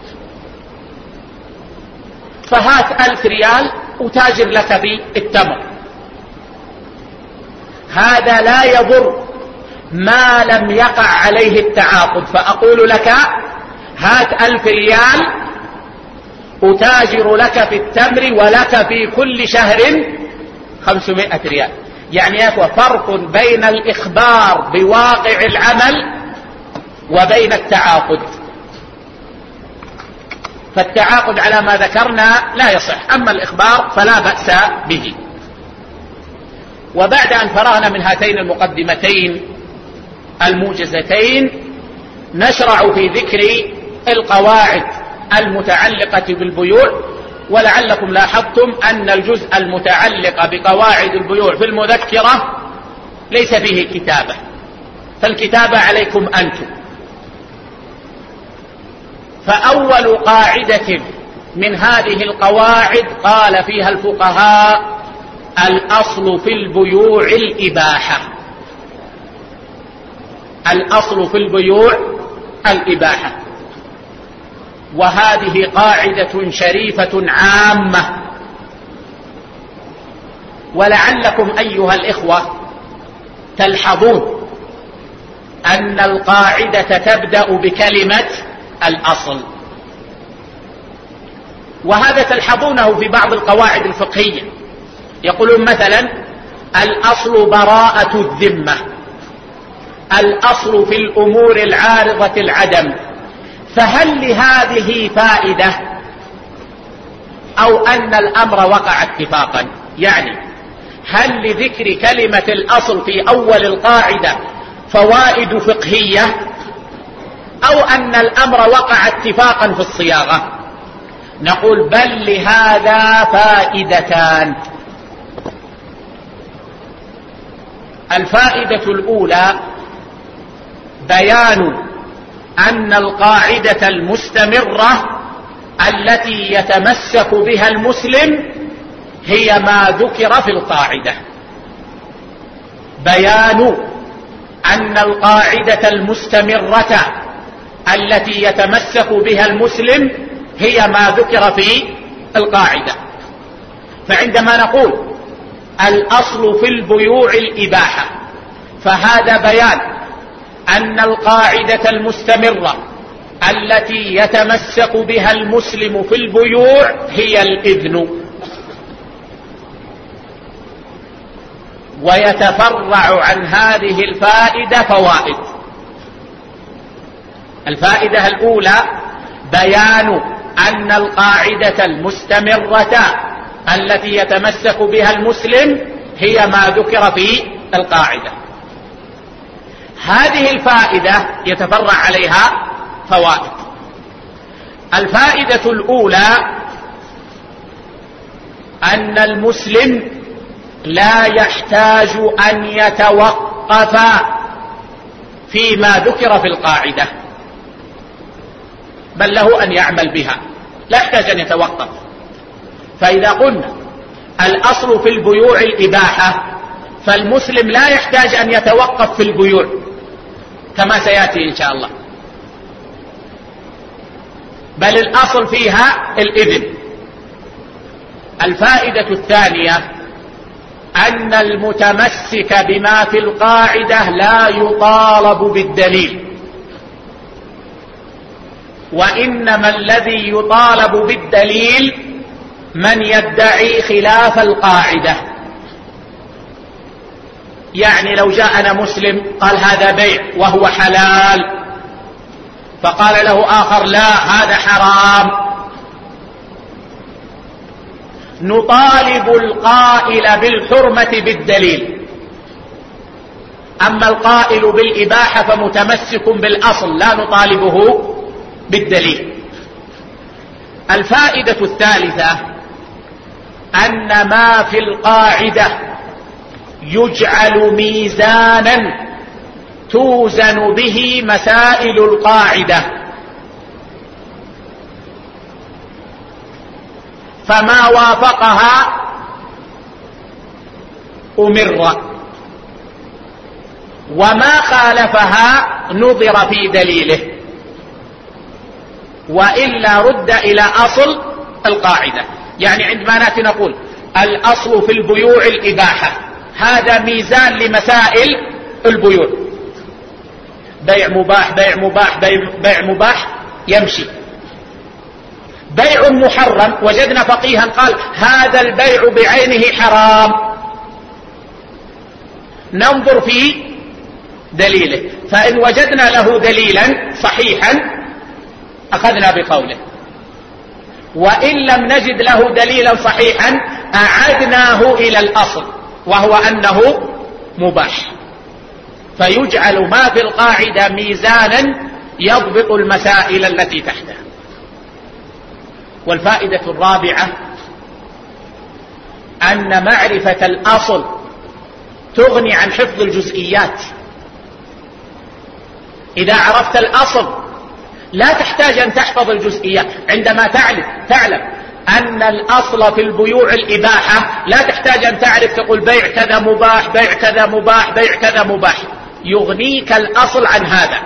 فهات 1000 ريال وتاجر لك بالتمر. هذا لا يضر ما لم يقع عليه التعاقد، فأقول لك هات 1000 ريال أتاجر لك في التمر ولك في كل شهر 500 ريال. يعني يا أخوة فرق بين الإخبار بواقع العمل وبين التعاقد. فالتعاقد على ما ذكرنا لا يصح، أما الإخبار فلا بأس به. وبعد أن فرغنا من هاتين المقدمتين الموجزتين نشرع في ذكر القواعد المتعلقة بالبيوع. ولعلكم لاحظتم أن الجزء المتعلق بقواعد البيوع في المذكرة ليس فيه كتابة، فالكتابة عليكم أنتم. فأول قاعدة من هذه القواعد قال فيها الفقهاء: الأصل في البيوع الإباحة. الأصل في البيوع الإباحة. وهذه قاعدة شريفة عامة، ولعلكم أيها الإخوة تلحظون أن القاعدة تبدأ بكلمة الأصل، وهذا تلحظونه في بعض القواعد الفقهية. يقولون مثلا: الأصل براءة الذمة، الأصل في الأمور العارضة العدم. فهل لهذه فائدة أو أن الأمر وقع اتفاقا؟ يعني هل لذكر كلمة الأصل في أول القاعدة فوائد فقهية، أو أن الأمر وقع اتفاقا في الصياغة؟ نقول: بل لهذا فائدتان. الفائدة الأولى بيان أن القاعدة المستمرة التي يتمسك بها المسلم هي ما ذكر في القاعدة. بيان أن القاعدة المستمرة التي يتمسك بها المسلم هي ما ذكر في القاعدة. فعندما نقول الأصل في البيوع الإباحة، فهذا بيان أن القاعدة المستمرة التي يتمسك بها المسلم في البيوع هي الإذن. ويتفرع عن هذه الفائدة فوائد. الفائدة الأولى بيان أن القاعدة المستمرة التي يتمسك بها المسلم هي ما ذكر في القاعدة. هذه الفائدة يتفرع عليها فوائد. الفائدة الأولى أن المسلم لا يحتاج أن يتوقف فيما ذكر في القاعدة، بل له أن يعمل بها، لا يحتاج أن يتوقف. فإذا قلنا الأصل في البيوع الإباحة، فالمسلم لا يحتاج أن يتوقف في البيوع كما سيأتي إن شاء الله، بل الأصل فيها الإذن. الفائدة الثانية أن المتمسك بما في القاعدة لا يطالب بالدليل، وإنما الذي يطالب بالدليل من يدعي خلاف القاعدة. يعني لو جاءنا مسلم قال هذا بيع وهو حلال، فقال له آخر لا هذا حرام، نطالب القائل بالحرمة بالدليل. أما القائل بالإباحة فمتمسك بالأصل، لا نطالبه بالدليل. الفائدة الثالثة أن ما في القاعدة يجعل ميزانا توزن به مسائل القاعدة، فما وافقها أمر، وما خالفها نظر في دليله، وإلا رد إلى أصل القاعدة. يعني عندما نأتي نقول الأصل في البيوع الإباحة، هذا ميزان لمسائل البيوع، بيع مباح بيع مباح بيع مباح يمشي. بيع محرم وجدنا فقيها قال هذا البيع بعينه حرام، ننظر في دليله، فإن وجدنا له دليلا صحيحا أخذنا بقوله، وإن لم نجد له دليلا صحيحا أعدناه إلى الأصل وهو أنه مباح. فيجعل ما في القاعدة ميزانا يضبط المسائل التي تحتها. والفائدة الرابعة أن معرفة الأصل تغني عن حفظ الجزئيات. إذا عرفت الأصل لا تحتاج أن تحفظ الجزئيات. عندما تعلم أن الأصل في البيوع الإباحة لا تحتاج أن تعرف تقول بيع كذا مباح، بيع كذا مباح، بيع كذا مباح، يغنيك الأصل عن هذا.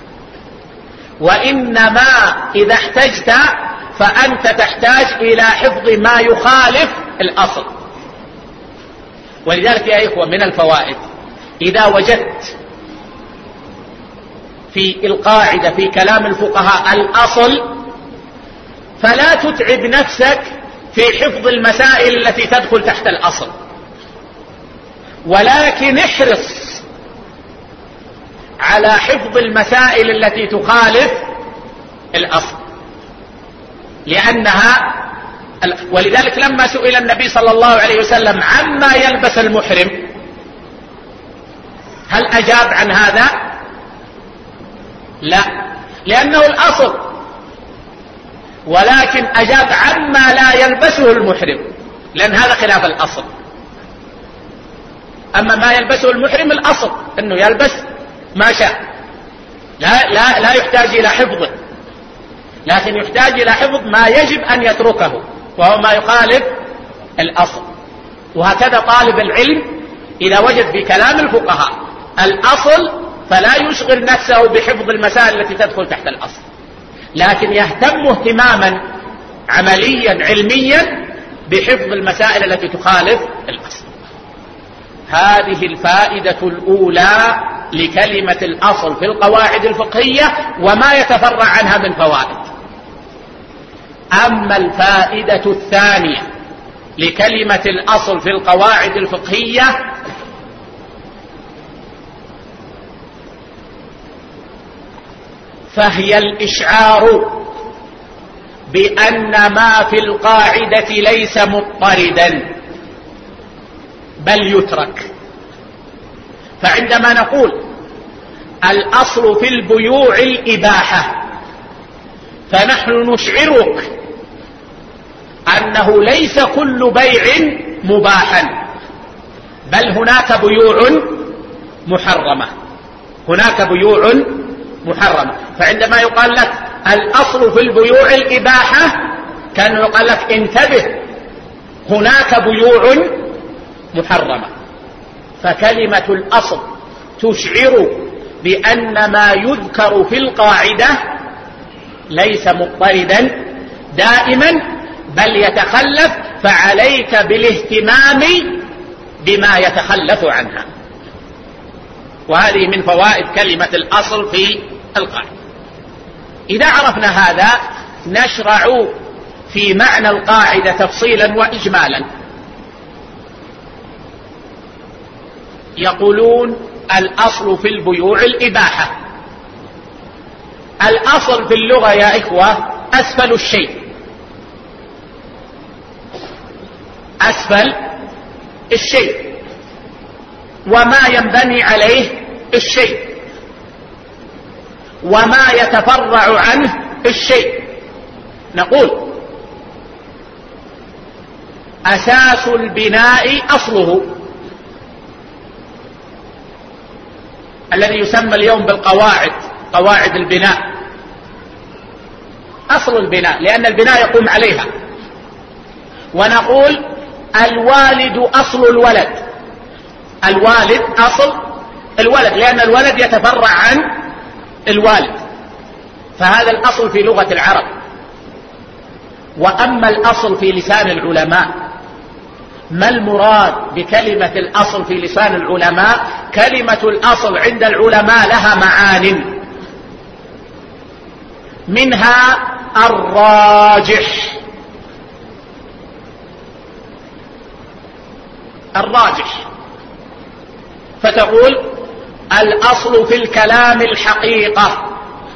وإنما إذا احتجت فأنت تحتاج إلى حفظ ما يخالف الأصل. ولذلك يا إخوة من الفوائد إذا وجدت في القاعدة في كلام الفقهاء الأصل فلا تتعب نفسك في حفظ المسائل التي تدخل تحت الأصل، ولكن احرص على حفظ المسائل التي تخالف الأصل، لأنها. ولذلك لما سئل النبي صلى الله عليه وسلم عما يلبس المحرم هل أجاب عن هذا؟ لا، لأنه الأصل، ولكن أجاب عما لا يلبسه المحرم، لأن هذا خلاف الأصل. أما ما يلبسه المحرم الأصل أنه يلبس ما شاء، لا يحتاج إلى حفظه، لكن يحتاج إلى حفظ ما يجب أن يتركه وهو ما يخالف الأصل. وهكذا طالب العلم إذا وجد في كلام الفقهاء الأصل فلا يشغل نفسه بحفظ المسائل التي تدخل تحت الأصل، لكن يهتم اهتماما عمليا علميا بحفظ المسائل التي تخالف الأصل. هذه الفائدة الأولى لكلمة الأصل في القواعد الفقهية وما يتفرع عنها من فوائد. أما الفائدة الثانية لكلمة الأصل في القواعد الفقهية فهي الإشعار بأن ما في القاعدة ليس مضطردا بل يترك. فعندما نقول الأصل في البيوع الإباحة فنحن نشعرك أنه ليس كل بيع مباحا، بل هناك بيوع محرمة، هناك بيوع محرمة. فعندما يقال لك الأصل في البيوع الإباحة كان يقال لك انتبه هناك بيوع محرمة. فكلمة الأصل تشعر بأن ما يذكر في القاعدة ليس مضطردا دائما بل يتخلف، فعليك بالاهتمام بما يتخلف عنها. وهذه من فوائد كلمة الأصل في القاعدة. إذا عرفنا هذا نشرع في معنى القاعدة تفصيلا وإجمالا. يقولون الأصل في البيوع الإباحة. الأصل في اللغة يا إخوة أسفل الشيء، أسفل الشيء وما ينبني عليه الشيء وما يتفرع عنه الشيء. نقول أساس البناء أصله الذي يسمى اليوم بالقواعد، قواعد البناء، أصل البناء لأن البناء يقوم عليها. ونقول الوالد أصل الولد، الوالد أصل الولد لأن الولد يتفرع عن الوالد، فهذا الأصل في لغة العرب. وأما الأصل في لسان العلماء، ما المراد بكلمة الأصل في لسان العلماء؟ كلمة الأصل عند العلماء لها معان، منها الراجح، الراجح، فتقول الأصل في الكلام الحقيقة،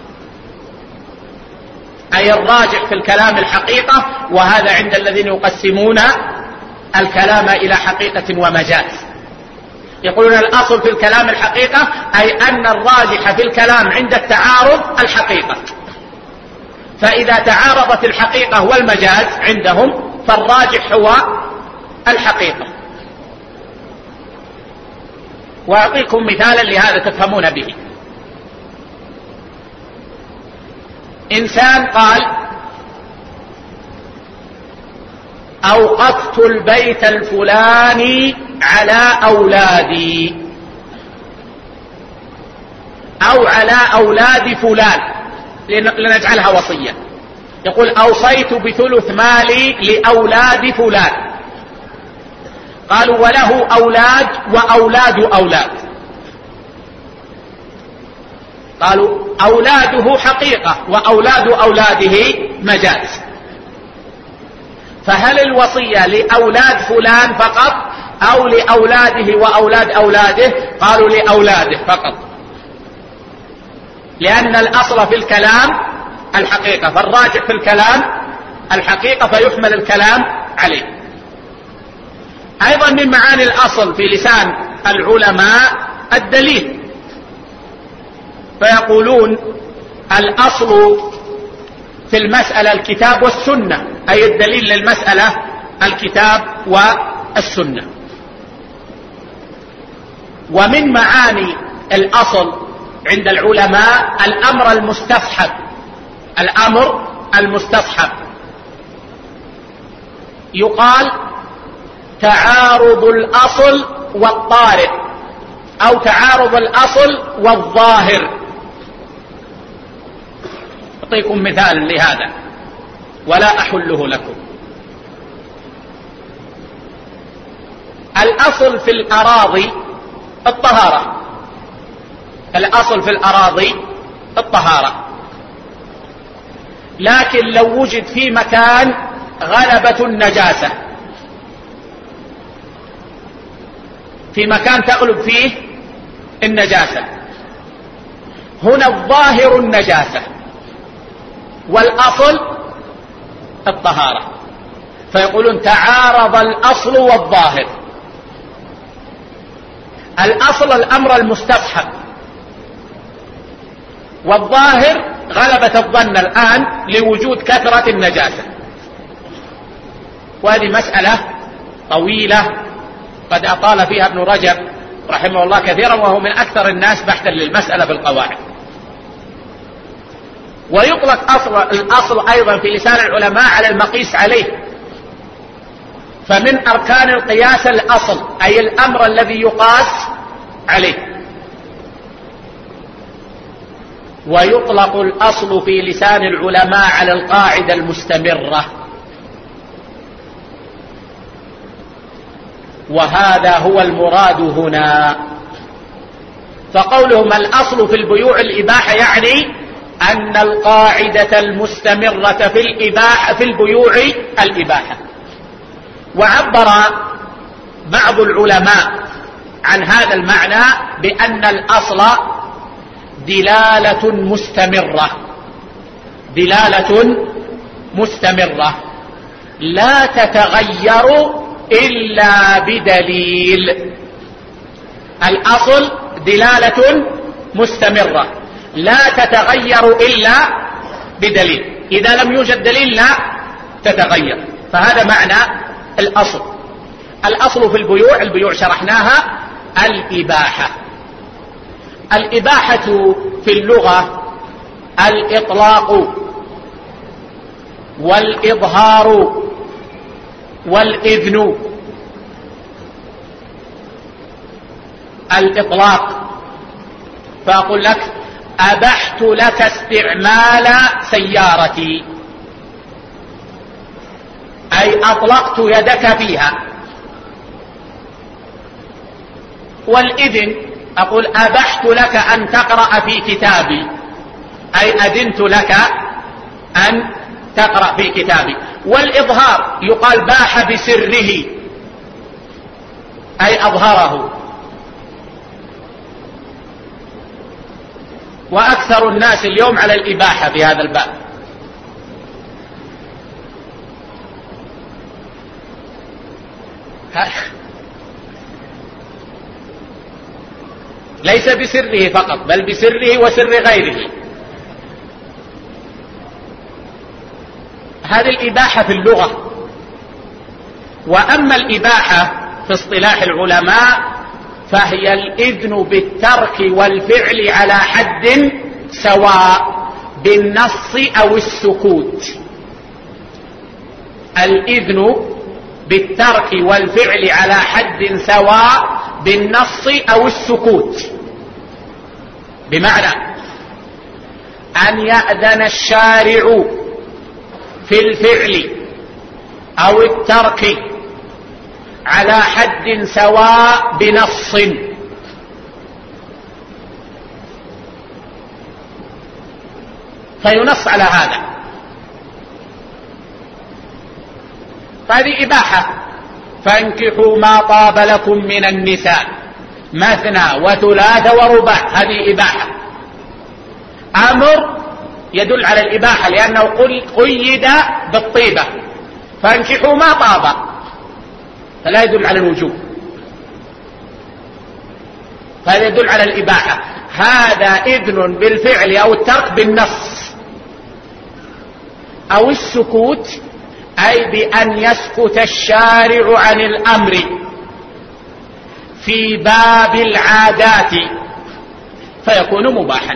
أي الراجح في الكلام الحقيقة. وهذا عند الذين يقسمون الكلام إلى حقيقة ومجاز، يقولون الأصل في الكلام الحقيقة أي أن الراجح في الكلام عند التعارض الحقيقة، فإذا تعارضت الحقيقة والمجاز عندهم فالراجح هو الحقيقة. وأعطيكم مثالا لهذا تفهمون به. إنسان قال أوقفت البيت الفلاني على أولادي أو على أولاد فلان لنجعلها وصية، يقول أوصيت بثلث مالي لأولاد فلان. قالوا وله أولاد وأولاد أولاد. قالوا أولاده حقيقة وأولاد أولاده مجاز، فهل الوصية لأولاد فلان فقط أو لأولاده وأولاد أولاده؟ قالوا لأولاده فقط، لأن الأصل في الكلام الحقيقة، فالراجح في الكلام الحقيقة فيحمل الكلام عليه. أيضا من معاني الأصل في لسان العلماء الدليل، فيقولون الأصل في المسألة الكتاب والسنة، أي الدليل للمسألة الكتاب والسنة. ومن معاني الأصل عند العلماء الأمر المستصحب، الأمر المستصحب. يقال تعارض الأصل والطارئ، أو تعارض الأصل والظاهر. أعطيكم مثال لهذا ولا أحله لكم. الأصل في الأراضي الطهارة، الأصل في الأراضي الطهارة، لكن لو وجد في مكان غلبة النجاسة، في مكان تغلب فيه النجاسة، هنا الظاهر النجاسة والأصل الطهارة، فيقولون تعارض الأصل والظاهر. الأصل الأمر المستصحب، والظاهر غلبة الظن الآن لوجود كثرة النجاسة. وهذه مسألة طويلة قد أطال فيها ابن رجب رحمه الله كثيرا، وهو من أكثر الناس بحثا للمسألة في القواعد. ويطلق الأصل أيضا في لسان العلماء على المقيس عليه، فمن أركان القياس الأصل، أي الأمر الذي يقاس عليه. ويطلق الأصل في لسان العلماء على القاعدة المستمرة، وهذا هو المراد هنا. فقولهم الأصل في البيوع الإباحة يعني أن القاعدة المستمرة في الإباحة في البيوع الإباحة. وعبر بعض العلماء عن هذا المعنى بأن الأصل دلالة مستمرة، دلالة مستمرة لا تتغير إلا بدليل. الأصل دلالة مستمرة لا تتغير إلا بدليل، إذا لم يوجد دليل لا تتغير، فهذا معنى الأصل. الأصل في البيوع شرحناها الإباحة. الإباحة في اللغة الإطلاق والإظهار والإذن. الإطلاق، فأقول لك أبحت لك استعمال سيارتي، أي أطلقت يدك فيها. والإذن أقول أبحت لك أن تقرأ في كتابي، أي أذنت لك أن تقرأ في كتابي. والإظهار يقال باح بسره، أي أظهره. وأكثر الناس اليوم على الإباحة في هذا الباب. ليس بسره فقط، بل بسره وسر غيره. هذه الإباحة في اللغة. وأما الإباحة في اصطلاح العلماء فهي الإذن بالترك والفعل على حد سواء بالنص أو السكوت. الإذن بالترك والفعل على حد سواء بالنص أو السكوت، بمعنى أن يأذن الشارع في الفعل أو الترك على حد سواء بنص، فينص على هذا، فهذه إباحة. فانكحوا ما طاب لكم من النساء مثنى وثلاث ورباع، هذه إباحة. أمر يدل على الإباحة لأنه قيد بالطيبة، فانكحوا ما طاب، فلا يدل على الوجوب، فهذا يدل على الإباحة. هذا إذن بالفعل أو الترك بالنص أو السكوت، أي بأن يسكت الشارع عن الأمر في باب العادات فيكون مباحا،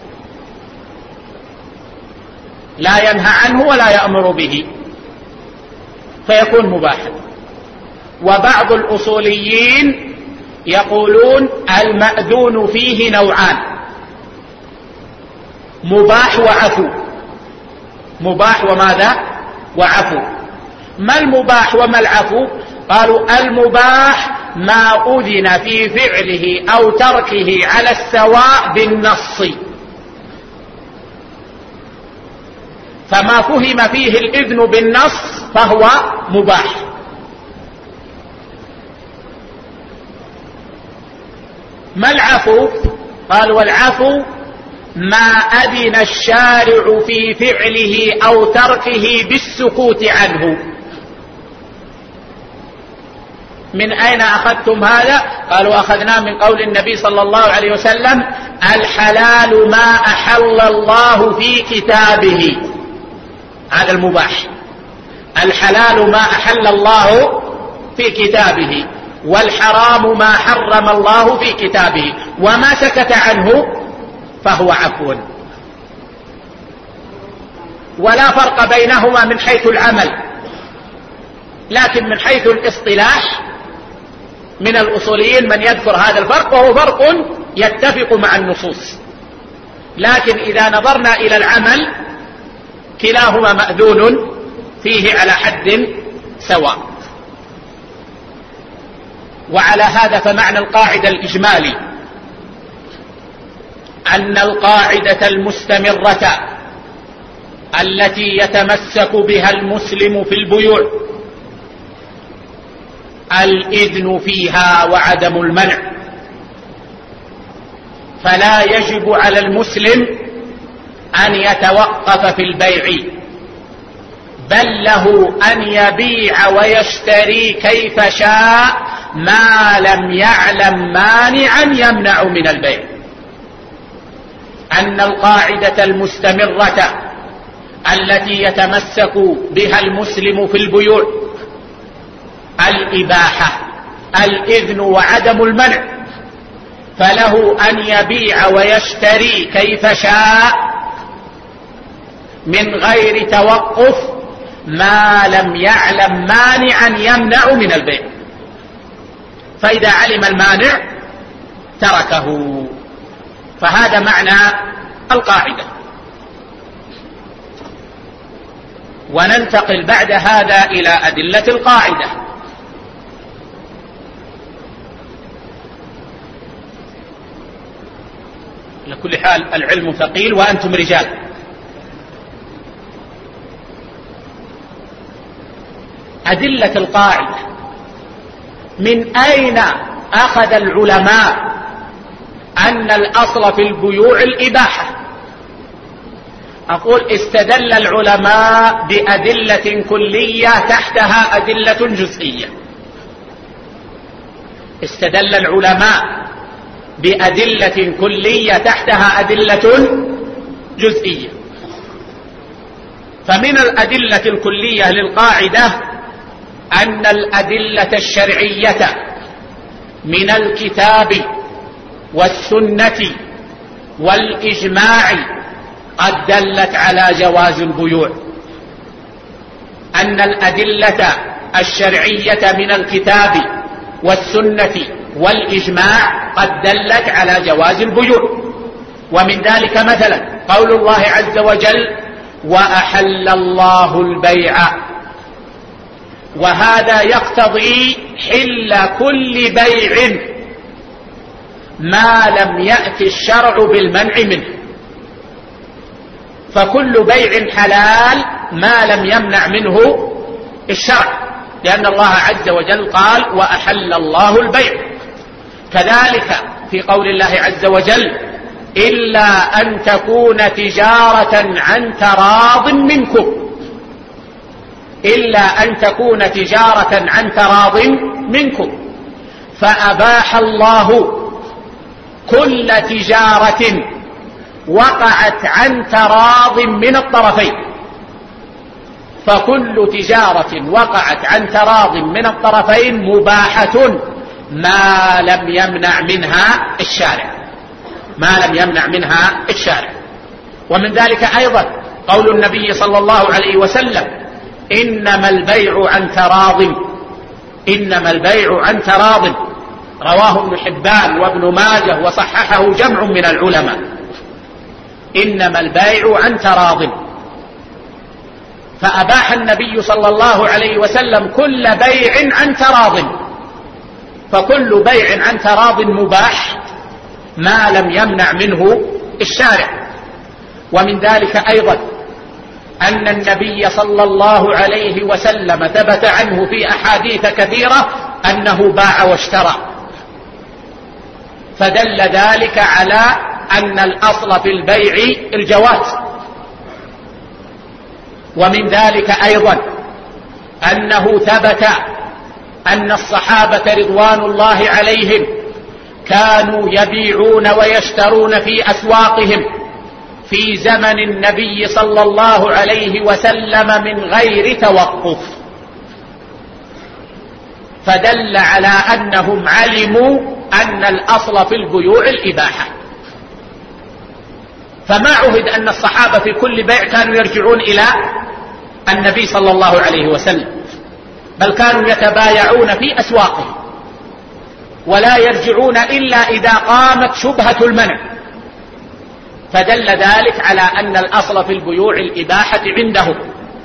لا ينهى عنه ولا يأمر به فيكون مباحا. وبعض الأصوليين يقولون المأذون فيه نوعان: مباح وعفو. مباح وماذا؟ وعفو. ما المباح وما العفو؟ قالوا المباح ما أذن في فعله أو تركه على السواء بالنص، فما فهم فيه الإذن بالنص فهو مباح. ما العفو؟ قالوا والعفو ما أذن الشارع في فعله أو تركه بالسكوت عنه. من أين أخذتم هذا؟ قالوا أخذناه من قول النبي صلى الله عليه وسلم: الحلال ما أحل الله في كتابه، هذا المباح. الحلال ما أحل الله في كتابه، والحرام ما حرم الله في كتابه، وما سكت عنه فهو عفو. ولا فرق بينهما من حيث العمل، لكن من حيث الاصطلاح من الأصوليين من يذكر هذا الفرق، وهو فرق يتفق مع النصوص. لكن إذا نظرنا إلى العمل كلاهما مأذون فيه على حد سواء. وعلى هذا فمعنى القاعدة الإجمالي أن القاعدة المستمرة التي يتمسك بها المسلم في البيوع الإذن فيها وعدم المنع، فلا يجب على المسلم أن يتوقف في البيع، بل له أن يبيع ويشتري كيف شاء ما لم يعلم مانعا يمنع من البيع. أن القاعدة المستمرة التي يتمسك بها المسلم في البيوع الإباحة، الإذن وعدم المنع، فله أن يبيع ويشتري كيف شاء من غير توقف ما لم يعلم مانعا يمنع من البيع، فإذا علم المانع تركه. فهذا معنى القاعدة. وننتقل بعد هذا إلى أدلة القاعدة. لكل حال العلم ثقيل وأنتم رجال. أدلة القاعدة: من أين أخذ العلماء أن الأصل في البيوع الإباحة؟ أقول استدل العلماء بأدلة كلية تحتها أدلة جزئية. استدل العلماء بأدلة كلية تحتها أدلة جزئية. فمن الأدلة الكلية للقاعدة أن الأدلة الشرعية من الكتاب والسنة والإجماع قد دلت على جواز البيوع، أن الأدلة الشرعية من الكتاب والسنة والإجماع قد دلت على جواز البيوع. ومن ذلك مثلا قول الله عز وجل: وأحل الله البيع. وهذا يقتضي حل كل بيع ما لم يأتي الشرع بالمنع منه، فكل بيع حلال ما لم يمنع منه الشرع، لأن الله عز وجل قال: وأحل الله البيع. كذلك في قول الله عز وجل: إلا أن تكون تجارة عن تراض منكم، إلا أن تكون تجارة عن تراض منكم، فأباح الله كل تجارة وقعت عن تراض من الطرفين، فكل تجارة وقعت عن تراض من الطرفين مباحة ما لم يمنع منها الشارع، ما لم يمنع منها الشارع. ومن ذلك أيضا قول النبي صلى الله عليه وسلم: إنما البيع عن تراض، إنما البيع عن تراض، رواه ابن حبان وابن ماجه وصححه جمع من العلماء. إنما البيع عن تراض، فأباح النبي صلى الله عليه وسلم كل بيع عن تراض، فكل بيع عن تراض مباح ما لم يمنع منه الشارع. ومن ذلك أيضا أن النبي صلى الله عليه وسلم ثبت عنه في أحاديث كثيرة أنه باع واشترى، فدل ذلك على أن الأصل في البيع الجواز. ومن ذلك أيضا أنه ثبت أن الصحابة رضوان الله عليهم كانوا يبيعون ويشترون في أسواقهم في زمن النبي صلى الله عليه وسلم من غير توقف، فدل على أنهم علموا أن الأصل في البيوع الإباحة. فما عهد أن الصحابة في كل بيع كانوا يرجعون إلى النبي صلى الله عليه وسلم، بل كانوا يتبايعون في أسواقهم ولا يرجعون إلا إذا قامت شبهة المنع، فدل ذلك على أن الأصل في البيوع الإباحة عندهم،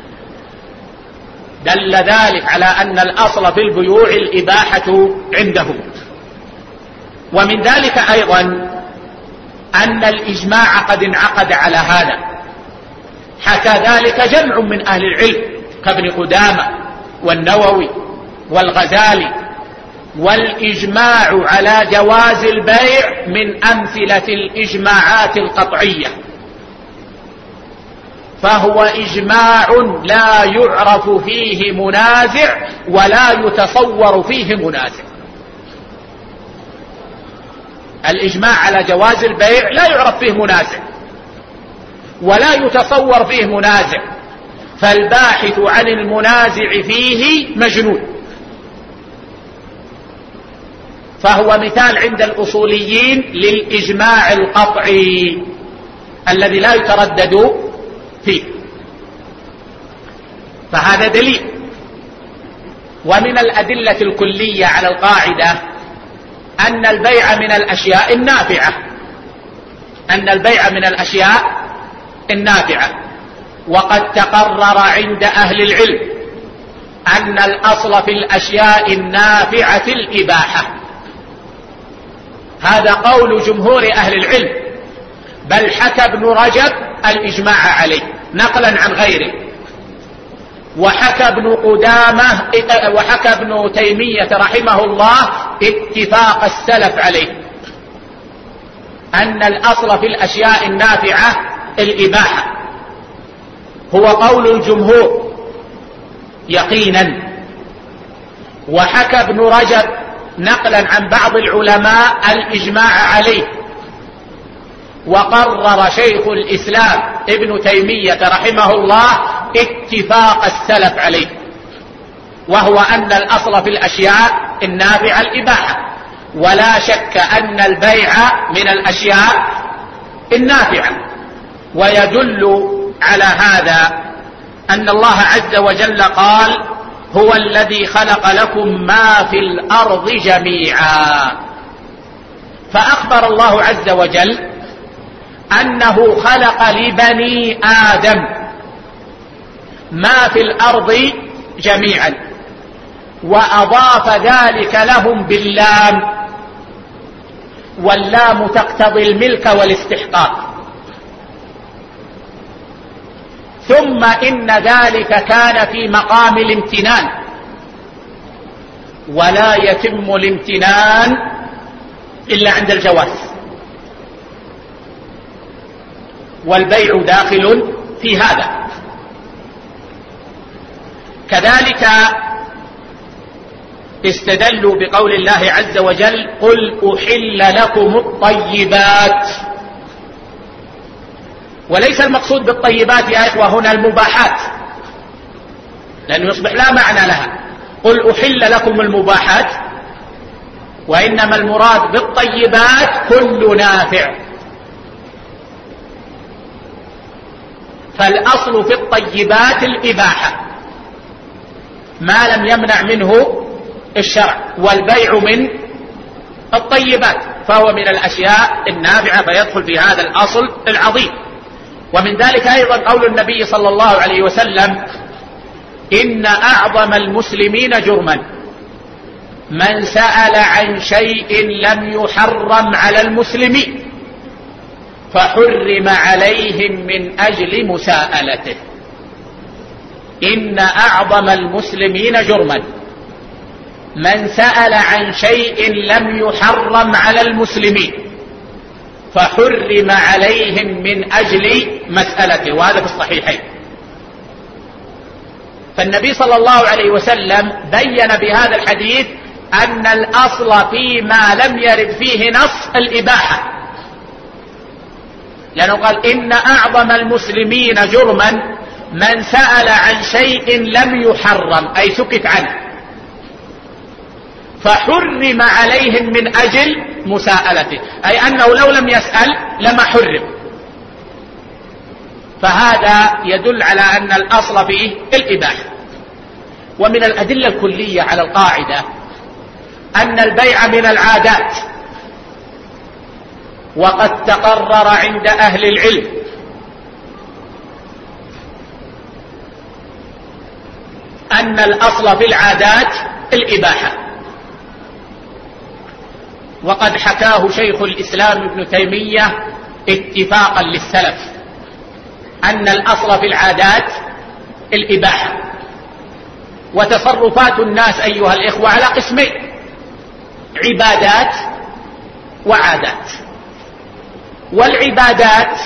دل ذلك على أن الأصل في البيوع الإباحة عندهم. ومن ذلك أيضا أن الإجماع قد انعقد على هذا، حكى ذلك جمع من أهل العلم كابن قدامة والنووي والغزالي. والإجماع على جواز البيع من أمثلة الإجماعات القطعية، فهو إجماع لا يعرف فيه منازع ولا يتصور فيه منازع. الإجماع على جواز البيع لا يعرف فيه منازع ولا يتصور فيه منازع، فالباحث عن المنازع فيه مجنون. فهو مثال عند الأصوليين للإجماع القطعي الذي لا يتردد فيه، فهذا دليل. ومن الأدلة الكلية على القاعدة أن البيع من الأشياء النافعة، أن البيع من الأشياء النافعة. وقد تقرر عند أهل العلم أن الأصل في الأشياء النافعة الإباحة، هذا قول جمهور أهل العلم، بل حكى ابن رجب الإجماع عليه نقلا عن غيره، وحكى ابن قدامة وحكى ابن تيمية رحمه الله اتفاق السلف عليه، أن الأصل في الأشياء النافعة الإباحة، هو قول الجمهور يقينا. وحكى ابن رجب نقلا عن بعض العلماء الإجماع عليه، وقرر شيخ الإسلام ابن تيمية رحمه الله اتفاق السلف عليه، وهو أن الأصل في الأشياء النافعة الإباحة، ولا شك أن البيع من الأشياء النافعة، ويدل على هذا أن الله عز وجل قال: هو الذي خلق لكم ما في الأرض جميعا. فأخبر الله عز وجل أنه خلق لبني آدم ما في الأرض جميعا، وأضاف ذلك لهم باللام، واللام تقتضي الملك والاستحقاق. ثم إن ذلك كان في مقام الامتنان، ولا يتم الامتنان إلا عند الجواز، والبيع داخل في هذا. كذلك استدلوا بقول الله عز وجل: قل أحل لكم الطيبات. وليس المقصود بالطيبات يا إخوة هنا المباحات، لأنه يصبح لا معنى لها. قل أحل لكم المباحات، وإنما المراد بالطيبات كل نافع. فالأصل في الطيبات الإباحة ما لم يمنع منه الشرع، والبيع من الطيبات، فهو من الأشياء النافعة، فيدخل في هذا الأصل العظيم. ومن ذلك أيضا قول النبي صلى الله عليه وسلم: إن أعظم المسلمين جرما من سأل عن شيء لم يحرم على المسلمين فحرم عليهم من أجل مساءلته. إن أعظم المسلمين جرما من سأل عن شيء لم يحرم على المسلمين فحرم عليهم من أجل مسألته، وهذا في الصحيحين. فالنبي صلى الله عليه وسلم بين بهذا الحديث أن الأصل فيما لم يرد فيه نص الإباحة، لأنه قال: إن أعظم المسلمين جرما من سأل عن شيء لم يحرم، أي سكت عنه، فحرم عليهم من أجل مساءلته، أي أنه لو لم يسأل لما حرم. فهذا يدل على أن الأصل فيه الإباحة. ومن الأدلة الكلية على القاعدة أن البيع من العادات، وقد تقرر عند أهل العلم أن الأصل في العادات الإباحة. وقد حكاه شيخ الإسلام ابن تيمية اتفاقا للسلف أن الأصل في العادات الإباحة. وتصرفات الناس أيها الإخوة على قسمين: عبادات وعادات. والعبادات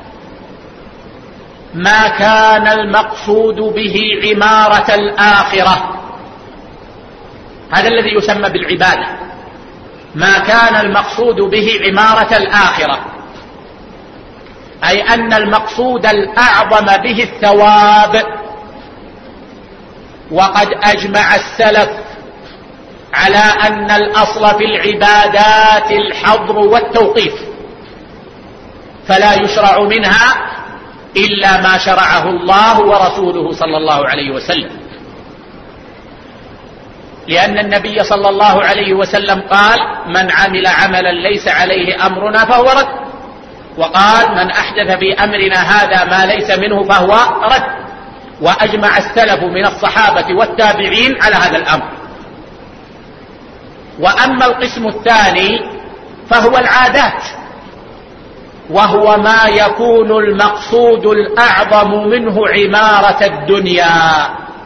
ما كان المقصود به عمارة الآخرة، هذا الذي يسمى بالعبادة، ما كان المقصود به عمارة الآخرة، أي أن المقصود الأعظم به الثواب. وقد أجمع السلف على أن الأصل في العبادات الحظر والتوقيف، فلا يشرع منها إلا ما شرعه الله ورسوله صلى الله عليه وسلم، لأن النبي صلى الله عليه وسلم قال: من عمل عملا ليس عليه أمرنا فهو رد. وقال: من أحدث في أمرنا هذا ما ليس منه فهو رد. وأجمع السلف من الصحابة والتابعين على هذا الأمر. وأما القسم الثاني فهو العادات، وهو ما يكون المقصود الأعظم منه عمارة الدنيا.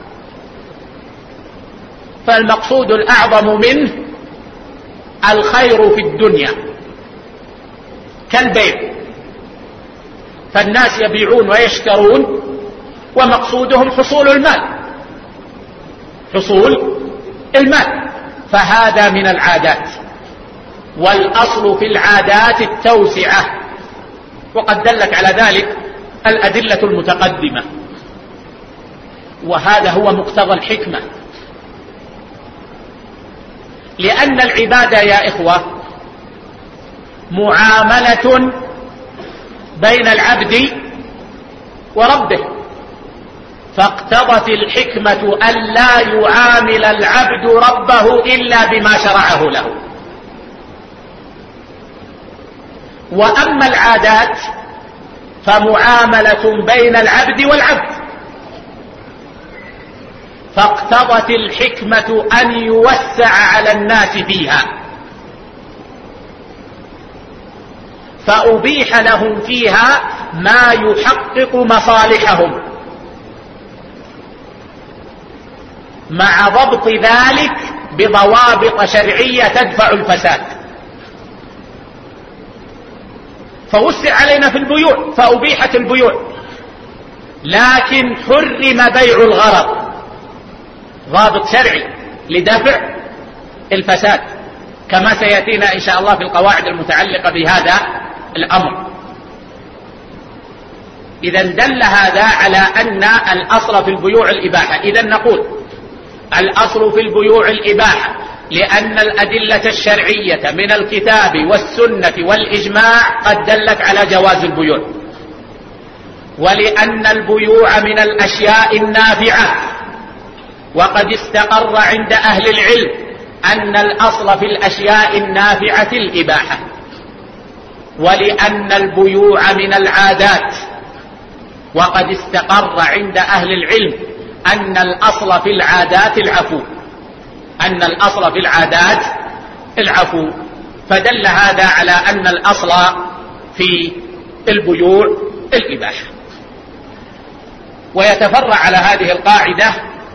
فالمقصود الأعظم منه الخير في الدنيا كالبيع، فالناس يبيعون ويشترون ومقصودهم حصول المال، حصول المال، فهذا من العادات. والأصل في العادات التوسعة، وقد دلت على ذلك الأدلة المتقدمة، وهذا هو مقتضى الحكمة. لأن العبادة يا إخوة معاملة بين العبد وربه، فاقتضت الحكمة ألا يعامل العبد ربه إلا بما شرعه له. وأما العادات فمعاملة بين العبد والعبد، فاقتضت الحكمة أن يوسع على الناس فيها، فأبيح لهم فيها ما يحقق مصالحهم، مع ضبط ذلك بضوابط شرعية تدفع الفساد. فوسع علينا في البيوع فأبيحت البيوع، لكن حرم بيع الغرض، ضابط شرعي لدفع الفساد، كما سيأتينا إن شاء الله في القواعد المتعلقة بهذا الأمر. إذن دل هذا على أن الأصل في البيوع الإباحة. إذن نقول الأصل في البيوع الإباحة، لأن الأدلة الشرعية من الكتاب والسنة والإجماع قد دلت على جواز البيوع، ولأن البيوع من الأشياء النافعة، وقد استقر عند أهل العلم أن الأصل في الأشياء النافعة الإباحة، ولأن البيوع من العادات، وقد استقر عند أهل العلم أن الأصل في العادات العفو، أن الأصل في العادات العفو. فدل هذا على أن الأصل في البيوع الإباحة. ويتفرع على هذه القاعدة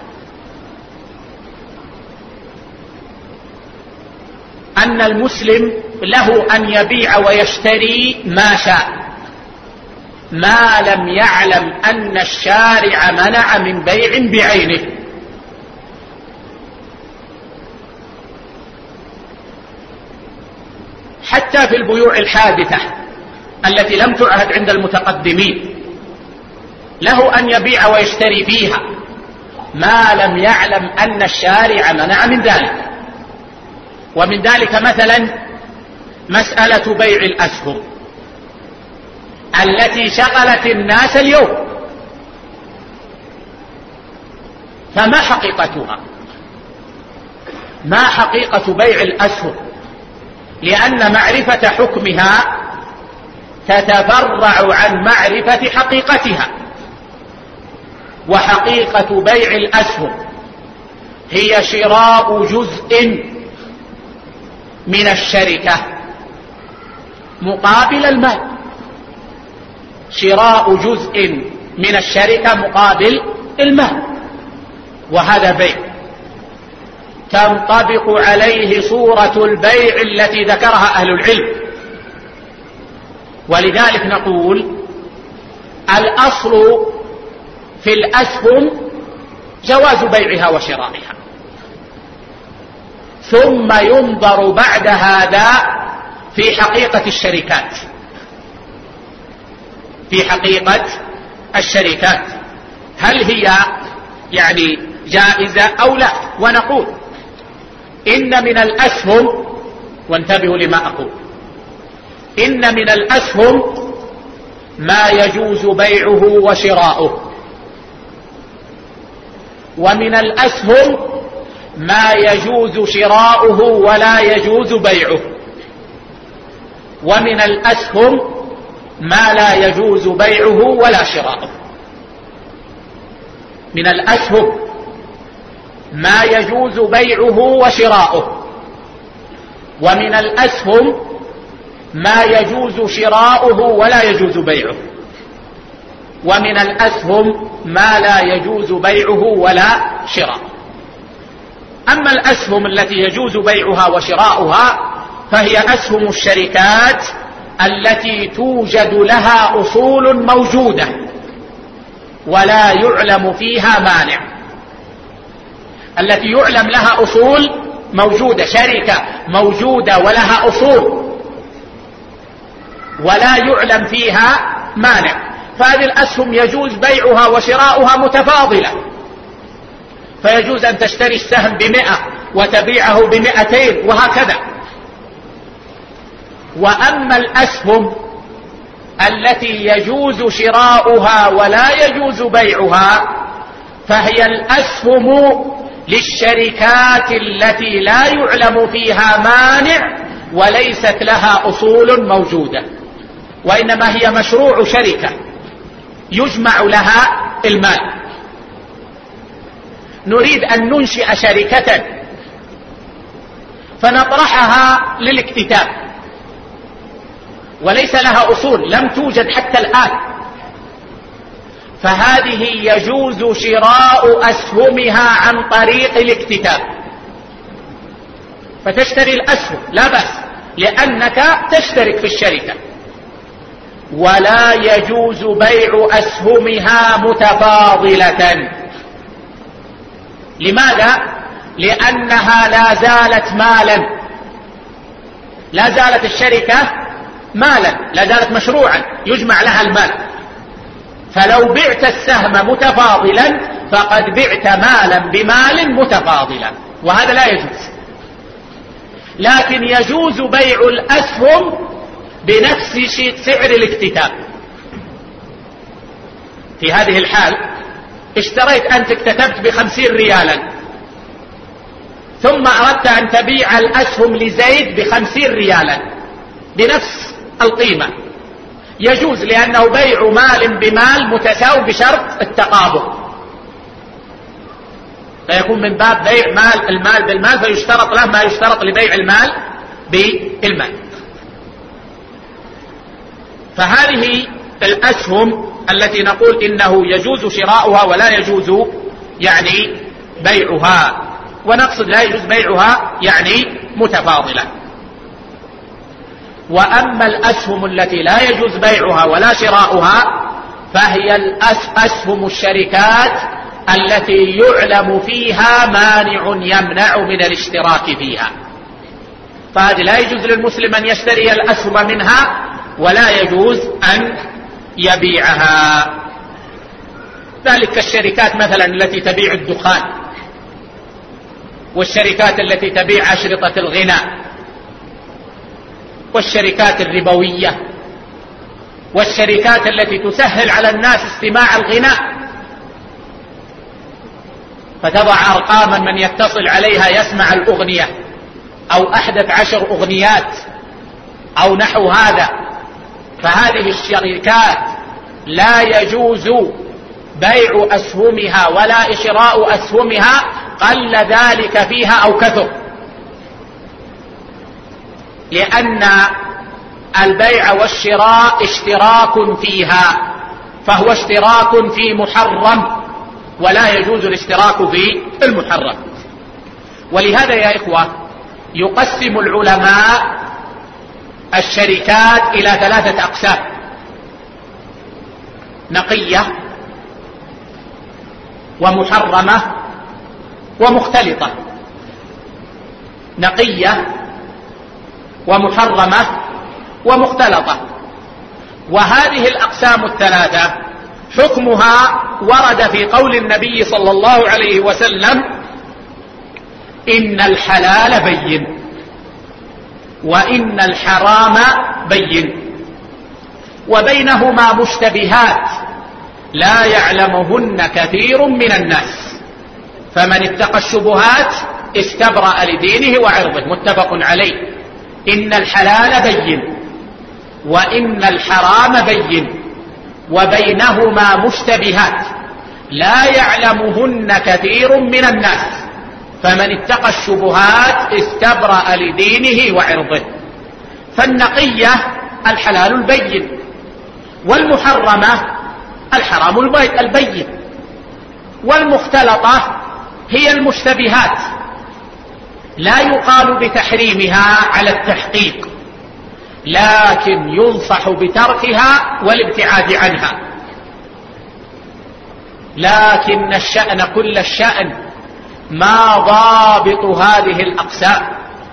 أن المسلم له أن يبيع ويشتري ما شاء، ما لم يعلم أن الشارع منع من بيع بعينه. حتى في البيوع الحادثة التي لم تعهد عند المتقدمين له أن يبيع ويشتري فيها ما لم يعلم أن الشارع منع من ذلك. ومن ذلك مثلا مسألة بيع الأسهم التي شغلت الناس اليوم، فما حقيقتها؟ ما حقيقة بيع الأسهم؟ لأن معرفة حكمها تتفرع عن معرفة حقيقتها. وحقيقة بيع الأسهم هي شراء جزء من الشركة مقابل المال، شراء جزء من الشركة مقابل المال، وهذا بيع تنطبق عليه صورة البيع التي ذكرها أهل العلم. ولذلك نقول الأصل في الأسهم جواز بيعها وشرائها، ثم ينظر بعد هذا في حقيقة الشركات، في حقيقة الشركات هل هي يعني جائزة أو لا. ونقول إن من الأسهم، وانتبهوا لما أقول، إن من الأسهم ما يجوز بيعه وشراؤه، ومن الأسهم ما يجوز شراؤه ولا يجوز بيعه، ومن الأسهم ما لا يجوز بيعه ولا شراؤه. من الأسهم ما يجوز بيعه وشراؤه، ومن الأسهم ما يجوز شراؤه ولا يجوز بيعه، ومن الأسهم ما لا يجوز بيعه ولا شراؤه. أما الأسهم التي يجوز بيعها وشراؤها فهي أسهم الشركات التي توجد لها أصول موجودة ولا يعلم فيها مانع، التي يعلم لها أصول موجودة، شركة موجودة ولها أصول ولا يعلم فيها مانع، فهذه الأسهم يجوز بيعها وشراؤها متفاضلة، فيجوز أن تشتري السهم ب100 وتبيعه ب200 وهكذا. وأما الأسهم التي يجوز شراؤها ولا يجوز بيعها فهي الأسهم للشركات التي لا يعلم فيها مانع وليست لها أصول موجودة، وإنما هي مشروع شركة يجمع لها المال. نريد أن ننشئ شركة فنطرحها للاكتتاب وليس لها أصول، لم توجد حتى الآن، فهذه يجوز شراء أسهمها عن طريق الاكتتاب، فتشتري الأسهم لا بأس لأنك تشترك في الشركة. ولا يجوز بيع أسهمها متفاضلة. لماذا؟ لأنها لا زالت مالا، لا زالت الشركة مالا، لا زالت مشروعا يجمع لها المال. فلو بعت السهم متفاضلا فقد بعت مالا بمال متفاضلا، وهذا لا يجوز. لكن يجوز بيع الأسهم بنفس سعر الاكتتاب. في هذه الحال اشتريت أنت، اكتتبت ب50 ريالا، ثم أردت أن تبيع الأسهم لزيد ب50 ريالا بنفس القيمة، يجوز، لأنه بيع مال بمال متساوي بشرط التقابض، فيكون من باب بيع المال بالمال، فيشترط له ما يشترط لبيع المال بالمال. فهذه الأسهم التي نقول إنه يجوز شراؤها ولا يجوز يعني بيعها، ونقصد لا يجوز بيعها يعني متفاضلة. وأما الأسهم التي لا يجوز بيعها ولا شراؤها فهي أسهم الشركات التي يعلم فيها مانع يمنع من الاشتراك فيها، فهذه لا يجوز للمسلم أن يشتري الأسهم منها ولا يجوز أن يبيعها. ذلك الشركات مثلا التي تبيع الدخان، والشركات التي تبيع أشرطة الغناء، والشركات الربوية، والشركات التي تسهل على الناس استماع الغناء، فتضع أرقاما من يتصل عليها يسمع الأغنية أو 11 أغنيات أو نحو هذا. فهذه الشركات لا يجوز بيع أسهمها ولا شراء أسهمها قل ذلك فيها أو كثر، لأن البيع والشراء اشتراك فيها، فهو اشتراك في محرم ولا يجوز الاشتراك في المحرم. ولهذا يا إخوة يقسم العلماء الشركات إلى 3 أقسام: نقية ومحرمة ومختلطة. نقية ومحرمة ومختلطة. وهذه الأقسام الثلاثة حكمها ورد في قول النبي صلى الله عليه وسلم: إن الحلال بين وإن الحرام بين وبينهما مشتبهات لا يعلمهن كثير من الناس، فمن اتقى الشبهات استبرأ لدينه وعرضه. متفق عليه. إن الحلال بين وإن الحرام بين وبينهما مشتبهات لا يعلمهن كثير من الناس، فمن اتقى الشبهات استبرأ لدينه وعرضه. فالنقية الحلال البين، والمحرمة الحرام البين، والمختلطة هي المشتبهات لا يقال بتحريمها على التحقيق، لكن ينصح بتركها والابتعاد عنها. لكن الشأن كل الشأن ما ضابط هذه الأقسام،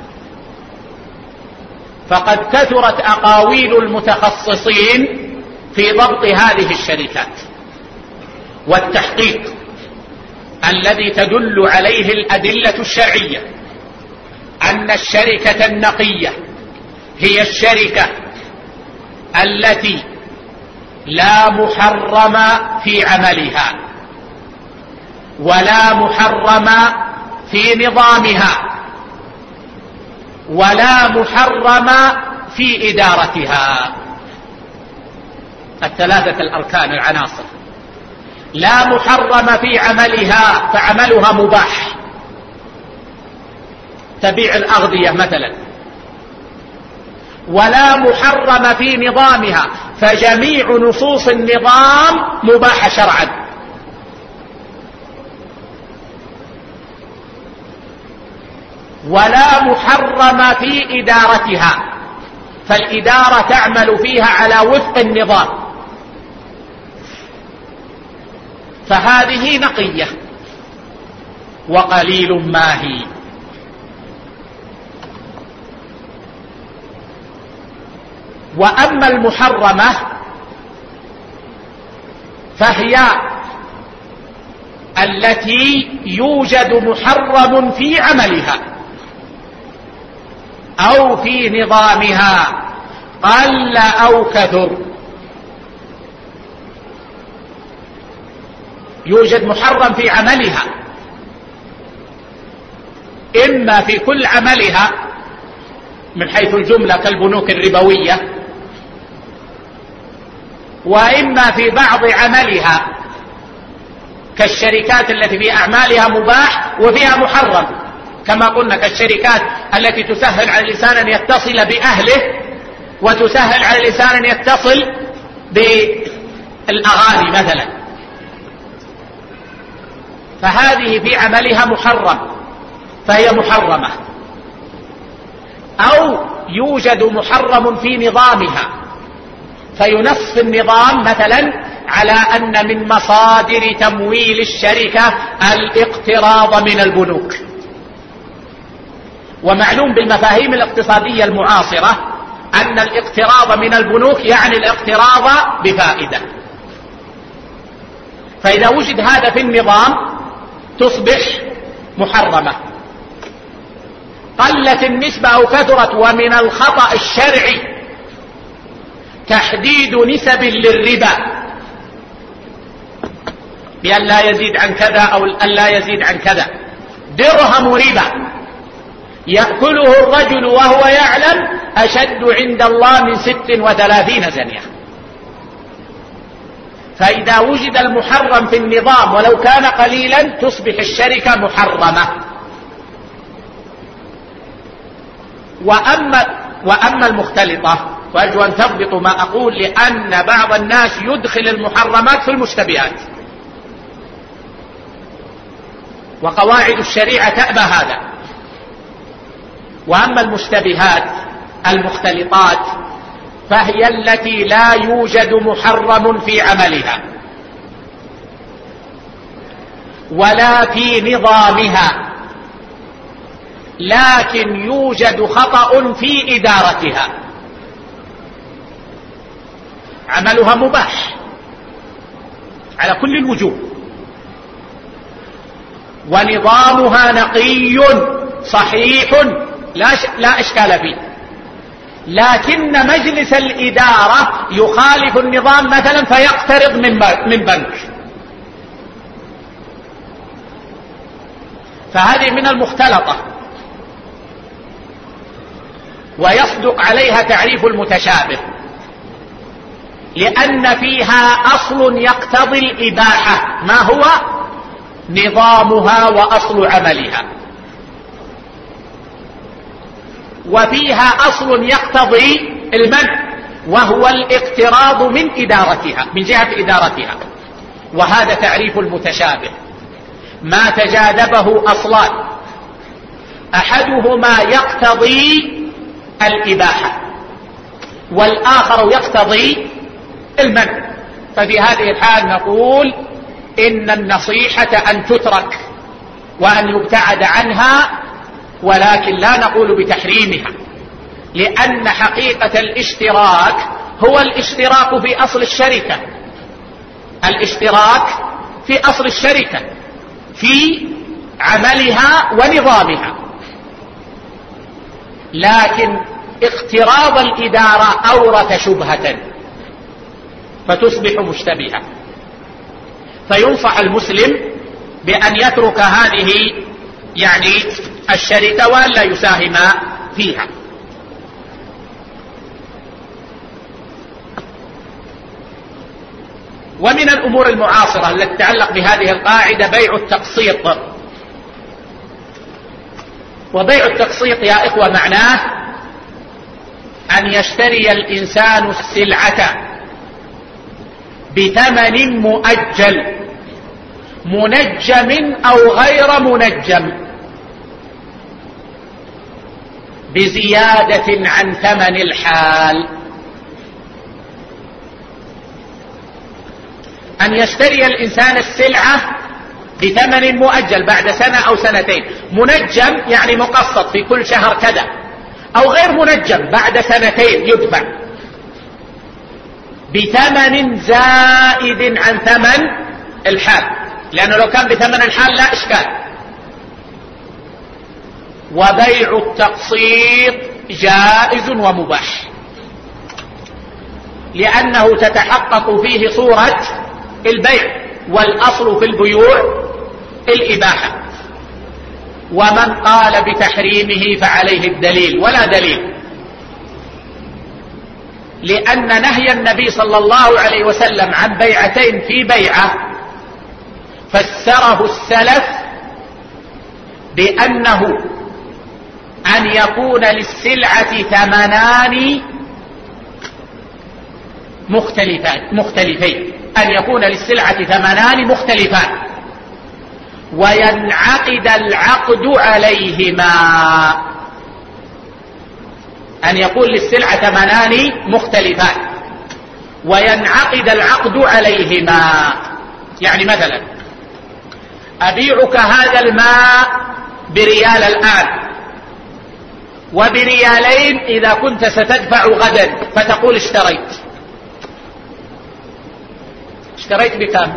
فقد كثرت أقاويل المتخصصين في ضبط هذه الشركات والتحقيق الذي تدل عليه الأدلة الشرعية أن الشركة النقية هي الشركة التي لا محرم في عملها ولا محرم في نظامها ولا محرم في إدارتها. الثلاثة الأركان العناصر. لا محرم في عملها فعملها مباح، تبيع الأغذية مثلا. ولا محرم في نظامها فجميع نصوص النظام مباحة شرعا. ولا محرم في إدارتها فالإدارة تعمل فيها على وفق النظام، فهذه نقية وقليل ما هي. وأما المحرمة فهي التي يوجد محرم في عملها أو في نظامها قل أو كثر. يوجد محرم في عملها، إما في كل عملها من حيث الجملة كالبنوك الربوية، وإما في بعض عملها كالشركات التي في أعمالها مباح وفيها محرم، كما قلنا كالشركات التي تسهل على الإنسان أن يتصل بأهله وتسهل على الإنسان أن يتصل بالأغاني مثلا، فهذه في عملها محرم فهي محرمة. أو يوجد محرم في نظامها فينص النظام مثلا على أن من مصادر تمويل الشركة الاقتراض من البنوك. ومعلوم بالمفاهيم الاقتصادية المعاصرة أن الاقتراض من البنوك يعني الاقتراض بفائدة، فإذا وجد هذا في النظام تصبح محرمة. قلت النسبة أو كثرت. ومن الخطأ الشرعي تحديد نسب للربا بأن لا يزيد عن كذا أو أن لا يزيد عن كذا. درهم ربا يأكله الرجل وهو يعلم أشد عند الله من 36 زنية. فإذا وجد المحرم في النظام ولو كان قليلا تصبح الشركة محرمة. وأما المختلطة، وأرجو أن تضبطوا ما أقول لأن بعض الناس يدخل المحرمات في المشتبهات، وقواعد الشريعة تأبى هذا. وأما المشتبهات المختلطات فهي التي لا يوجد محرم في عملها ولا في نظامها، لكن يوجد خطأ في إدارتها. عملها مباح على كل الوجوه ونظامها نقي صحيح لا إشكال فيه، لكن مجلس الإدارة يخالف النظام مثلا فيقترض من بنك، فهذه من المختلطة ويصدق عليها تعريف المتشابه، لأن فيها أصل يقتضي الإباحة ما هو نظامها وأصل عملها، وفيها أصل يقتضي المنع وهو الاقتراض من إدارتها من جهة إدارتها. وهذا تعريف المتشابه ما تجاذبه أصلان، أحدهما يقتضي الإباحة والآخر يقتضي المنع. ففي هذه الحال نقول إن النصيحة أن تترك وأن يبتعد عنها، ولكن لا نقول بتحريمها، لأن حقيقة الاشتراك هو الاشتراك في أصل الشركة، الاشتراك في أصل الشركة في عملها ونظامها، لكن اقتراض الإدارة أورث شبهة، فتصبح مشتبهة. فينصح المسلم بأن يترك هذه يعني الشركة وألا يساهم فيها. ومن الأمور المعاصرة التي تتعلق بهذه القاعدة بيع التقسيط. وبيع التقسيط يا إخوة معناه أن يشتري الإنسان السلعة بثمن مؤجل منجم أو غير منجم بزيادة عن ثمن الحال. أن يشتري الإنسان السلعة بثمن مؤجل بعد سنة أو سنتين، منجم يعني مقسط في كل شهر كذا، أو غير منجم بعد سنتين يدفع بثمن زائد عن ثمن الحال، لأنه لو كان بثمن الحال لا إشكال. وبيع التقسيط جائز ومباح، لأنه تتحقق فيه صورة البيع، والأصل في البيوع الإباحة. ومن قال بتحريمه فعليه الدليل ولا دليل، لأن نهي النبي صلى الله عليه وسلم عن بيعتين في بيعة فسره السلف بأنه أن يكون للسلعة ثمنان مختلفين، أن يكون للسلعة ثمنان مختلفان وينعقد العقد عليهما. أن يكون للسلعة ثمنان مختلفان وينعقد العقد عليهما. يعني مثلا أبيعك هذا الماء بريال الآن وبريالين إذا كنت ستدفع غدا، فتقول اشتريت بكم؟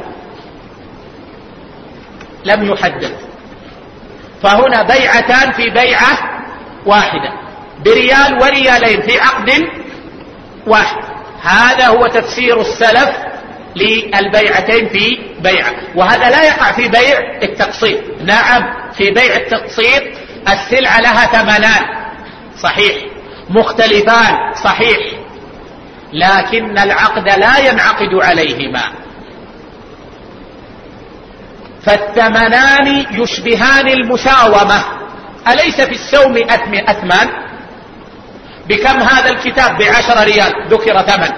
لم يحدد. فهنا بيعتان في بيعة واحدة بريال وريالين في عقد واحد. هذا هو تفسير السلف للبيعتين في بيعة، وهذا لا يقع في بيع التقسيط. نعم، في بيع التقسيط السلعة لها ثمنان صحيح، مختلفان صحيح، لكن العقد لا ينعقد عليهما. فالثمنان يشبهان المساومة. أليس في السوم أثمان؟ بكم هذا الكتاب؟ ب10 ريال ذكر ثمن،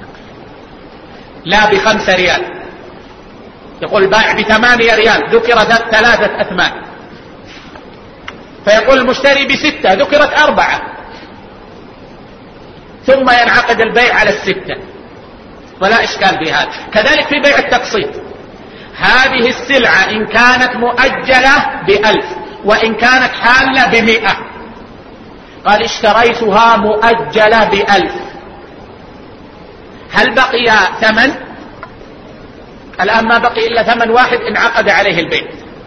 لا ب5 ريال. يقول باع ب8 ريال ذكر 3 أثمان. فيقول المشتري ب6 ذكرت 4، ثم ينعقد البيع على 6 ولا إشكال في هذا. كذلك في بيع التقسيط، هذه السلعة إن كانت مؤجلة ب1000 وإن كانت حالة ب100، قال اشتريتها مؤجلة ب1000، هل بقي ثمن؟ الآن ما بقي إلا ثمن واحد انعقد عليه البيع.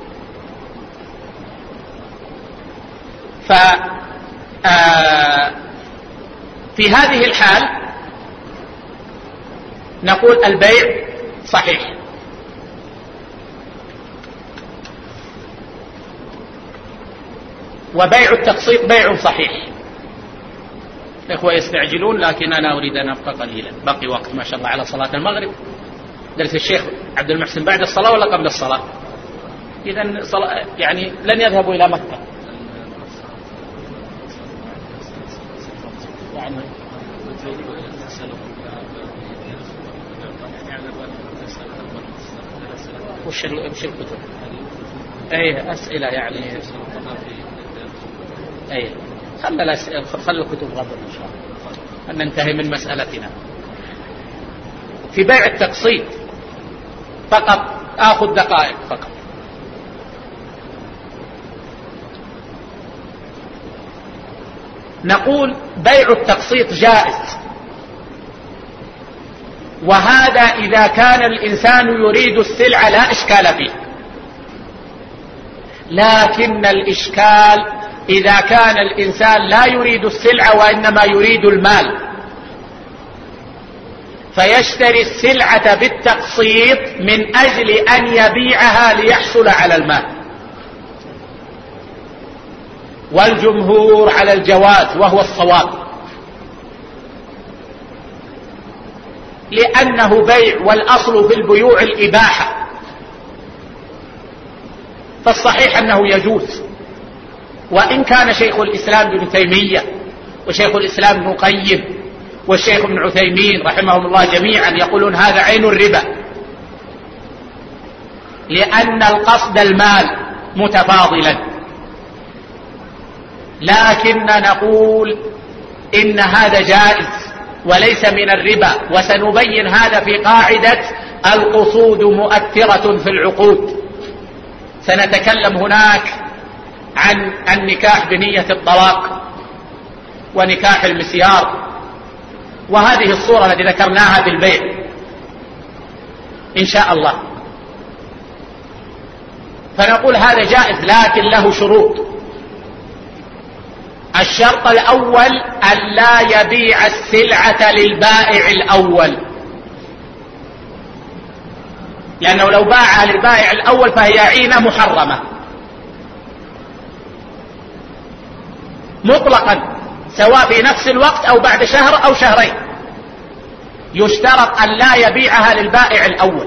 في هذه الحال نقول البيع صحيح. وبيع التقسيط بيع صحيح. الإخوة يستعجلون، لكن أنا أريد أن أبقى قليلا، بقي وقت ما شاء الله على صلاة المغرب. درس الشيخ عبد المحسن بعد الصلاة ولا قبل الصلاة؟ إذن يعني لن يذهبوا إلى مكة يعني. وش الكتب؟ أي أسئلة يعني. أي خلوا الكتب غدا إن شاء الله، أن ننتهي من مسألتنا. في بيع التقسيط فقط آخذ دقائق فقط. نقول بيع التقسيط جائز، وهذا إذا كان الإنسان يريد السلعة لا إشكال فيه. لكن الإشكال إذا كان الإنسان لا يريد السلعة وإنما يريد المال، فيشتري السلعة بالتقسيط من أجل أن يبيعها ليحصل على المال. والجمهور على الجواز وهو الصواب، لأنه بيع والأصل في البيوع الإباحة، فالصحيح أنه يجوز. وإن كان شيخ الإسلام ابن تيمية وشيخ الإسلام ابن القيم والشيخ ابن عثيمين رحمهم الله جميعا يقولون هذا عين الربا، لأن القصد المال متفاضلا، لكن نقول إن هذا جائز وليس من الربا، وسنبين هذا في قاعدة القصود مؤثرة في العقود. سنتكلم هناك عن النكاح بنية الطلاق ونكاح المسيار، وهذه الصورة التي ذكرناها بالبيع إن شاء الله. فنقول هذا جائز لكن له شروط. الشرط الأول أن لا يبيع السلعة للبائع الأول، لأنه لو باعها للبائع الأول فهي عينة محرمة مطلقا، سواء في نفس الوقت أو بعد شهر أو شهرين. يشترط أن لا يبيعها للبائع الأول.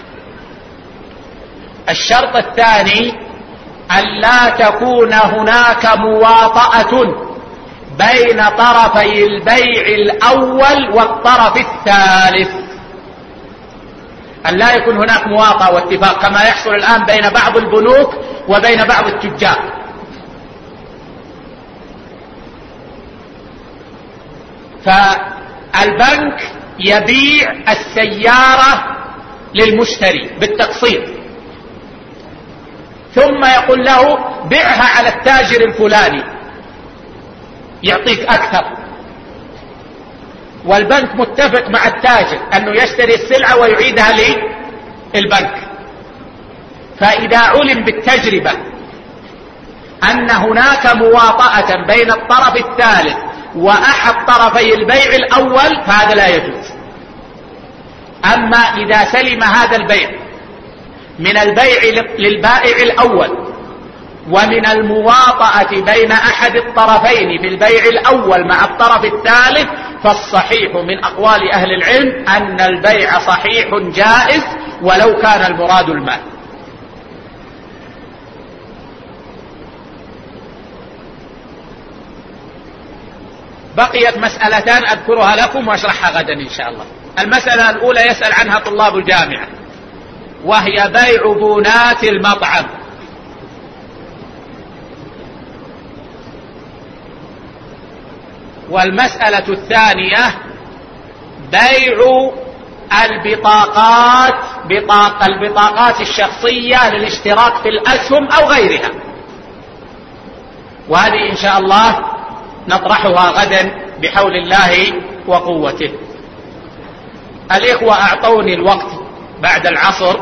الشرط الثاني أن لا تكون هناك مواطأة بين طرفي البيع الأول والطرف الثالث، أن لا يكون هناك مواطأة واتفاق كما يحصل الآن بين بعض البنوك وبين بعض التجار. فالبنك يبيع السيارة للمشتري بالتقسيط، ثم يقول له بيعها على التاجر الفلاني يعطيك أكثر، والبنك متفق مع التاجر أنه يشتري السلعة ويعيدها للبنك. فإذا علم بالتجربة أن هناك مواطأة بين الطرف الثالث وأحد طرفي البيع الأول فهذا لا يجوز. أما إذا سلم هذا البيع من البيع للبائع الأول ومن المواطأة بين أحد الطرفين في البيع الأول مع الطرف الثالث، فالصحيح من أقوال أهل العلم أن البيع صحيح جائز ولو كان المراد المال. بقيت مسألتان أذكرها لكم وأشرحها غدا إن شاء الله. المسألة الأولى يسأل عنها طلاب الجامعة، وهي بيع بونات المطعم. والمسألة الثانية بيع البطاقات الشخصية للاشتراك في الأسهم أو غيرها، وهذه إن شاء الله نطرحها غدا بحول الله وقوته. الإخوة أعطوني الوقت بعد العصر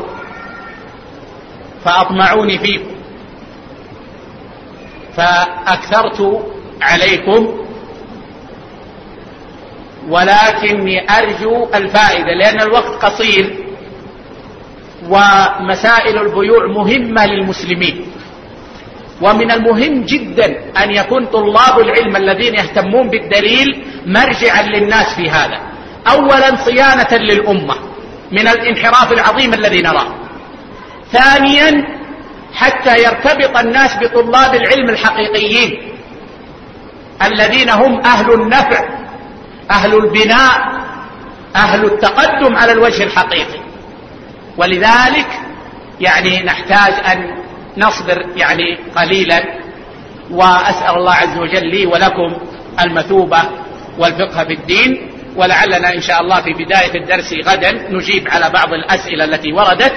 فأطمعوني فيكم فأكثرت عليكم، ولكني أرجو الفائدة لأن الوقت قصير ومسائل البيوع مهمة للمسلمين. ومن المهم جدا أن يكون طلاب العلم الذين يهتمون بالدليل مرجعا للناس في هذا، أولا صيانة للأمة من الانحراف العظيم الذي نراه، ثانيا حتى يرتبط الناس بطلاب العلم الحقيقيين الذين هم أهل النفع، أهل البناء، أهل التقدم على الوجه الحقيقي. ولذلك نحتاج أن نصبر قليلا، وأسأل الله عز وجل لي ولكم المثوبة والفقه في الدين. ولعلنا إن شاء الله في بداية الدرس غدا نجيب على بعض الأسئلة التي وردت.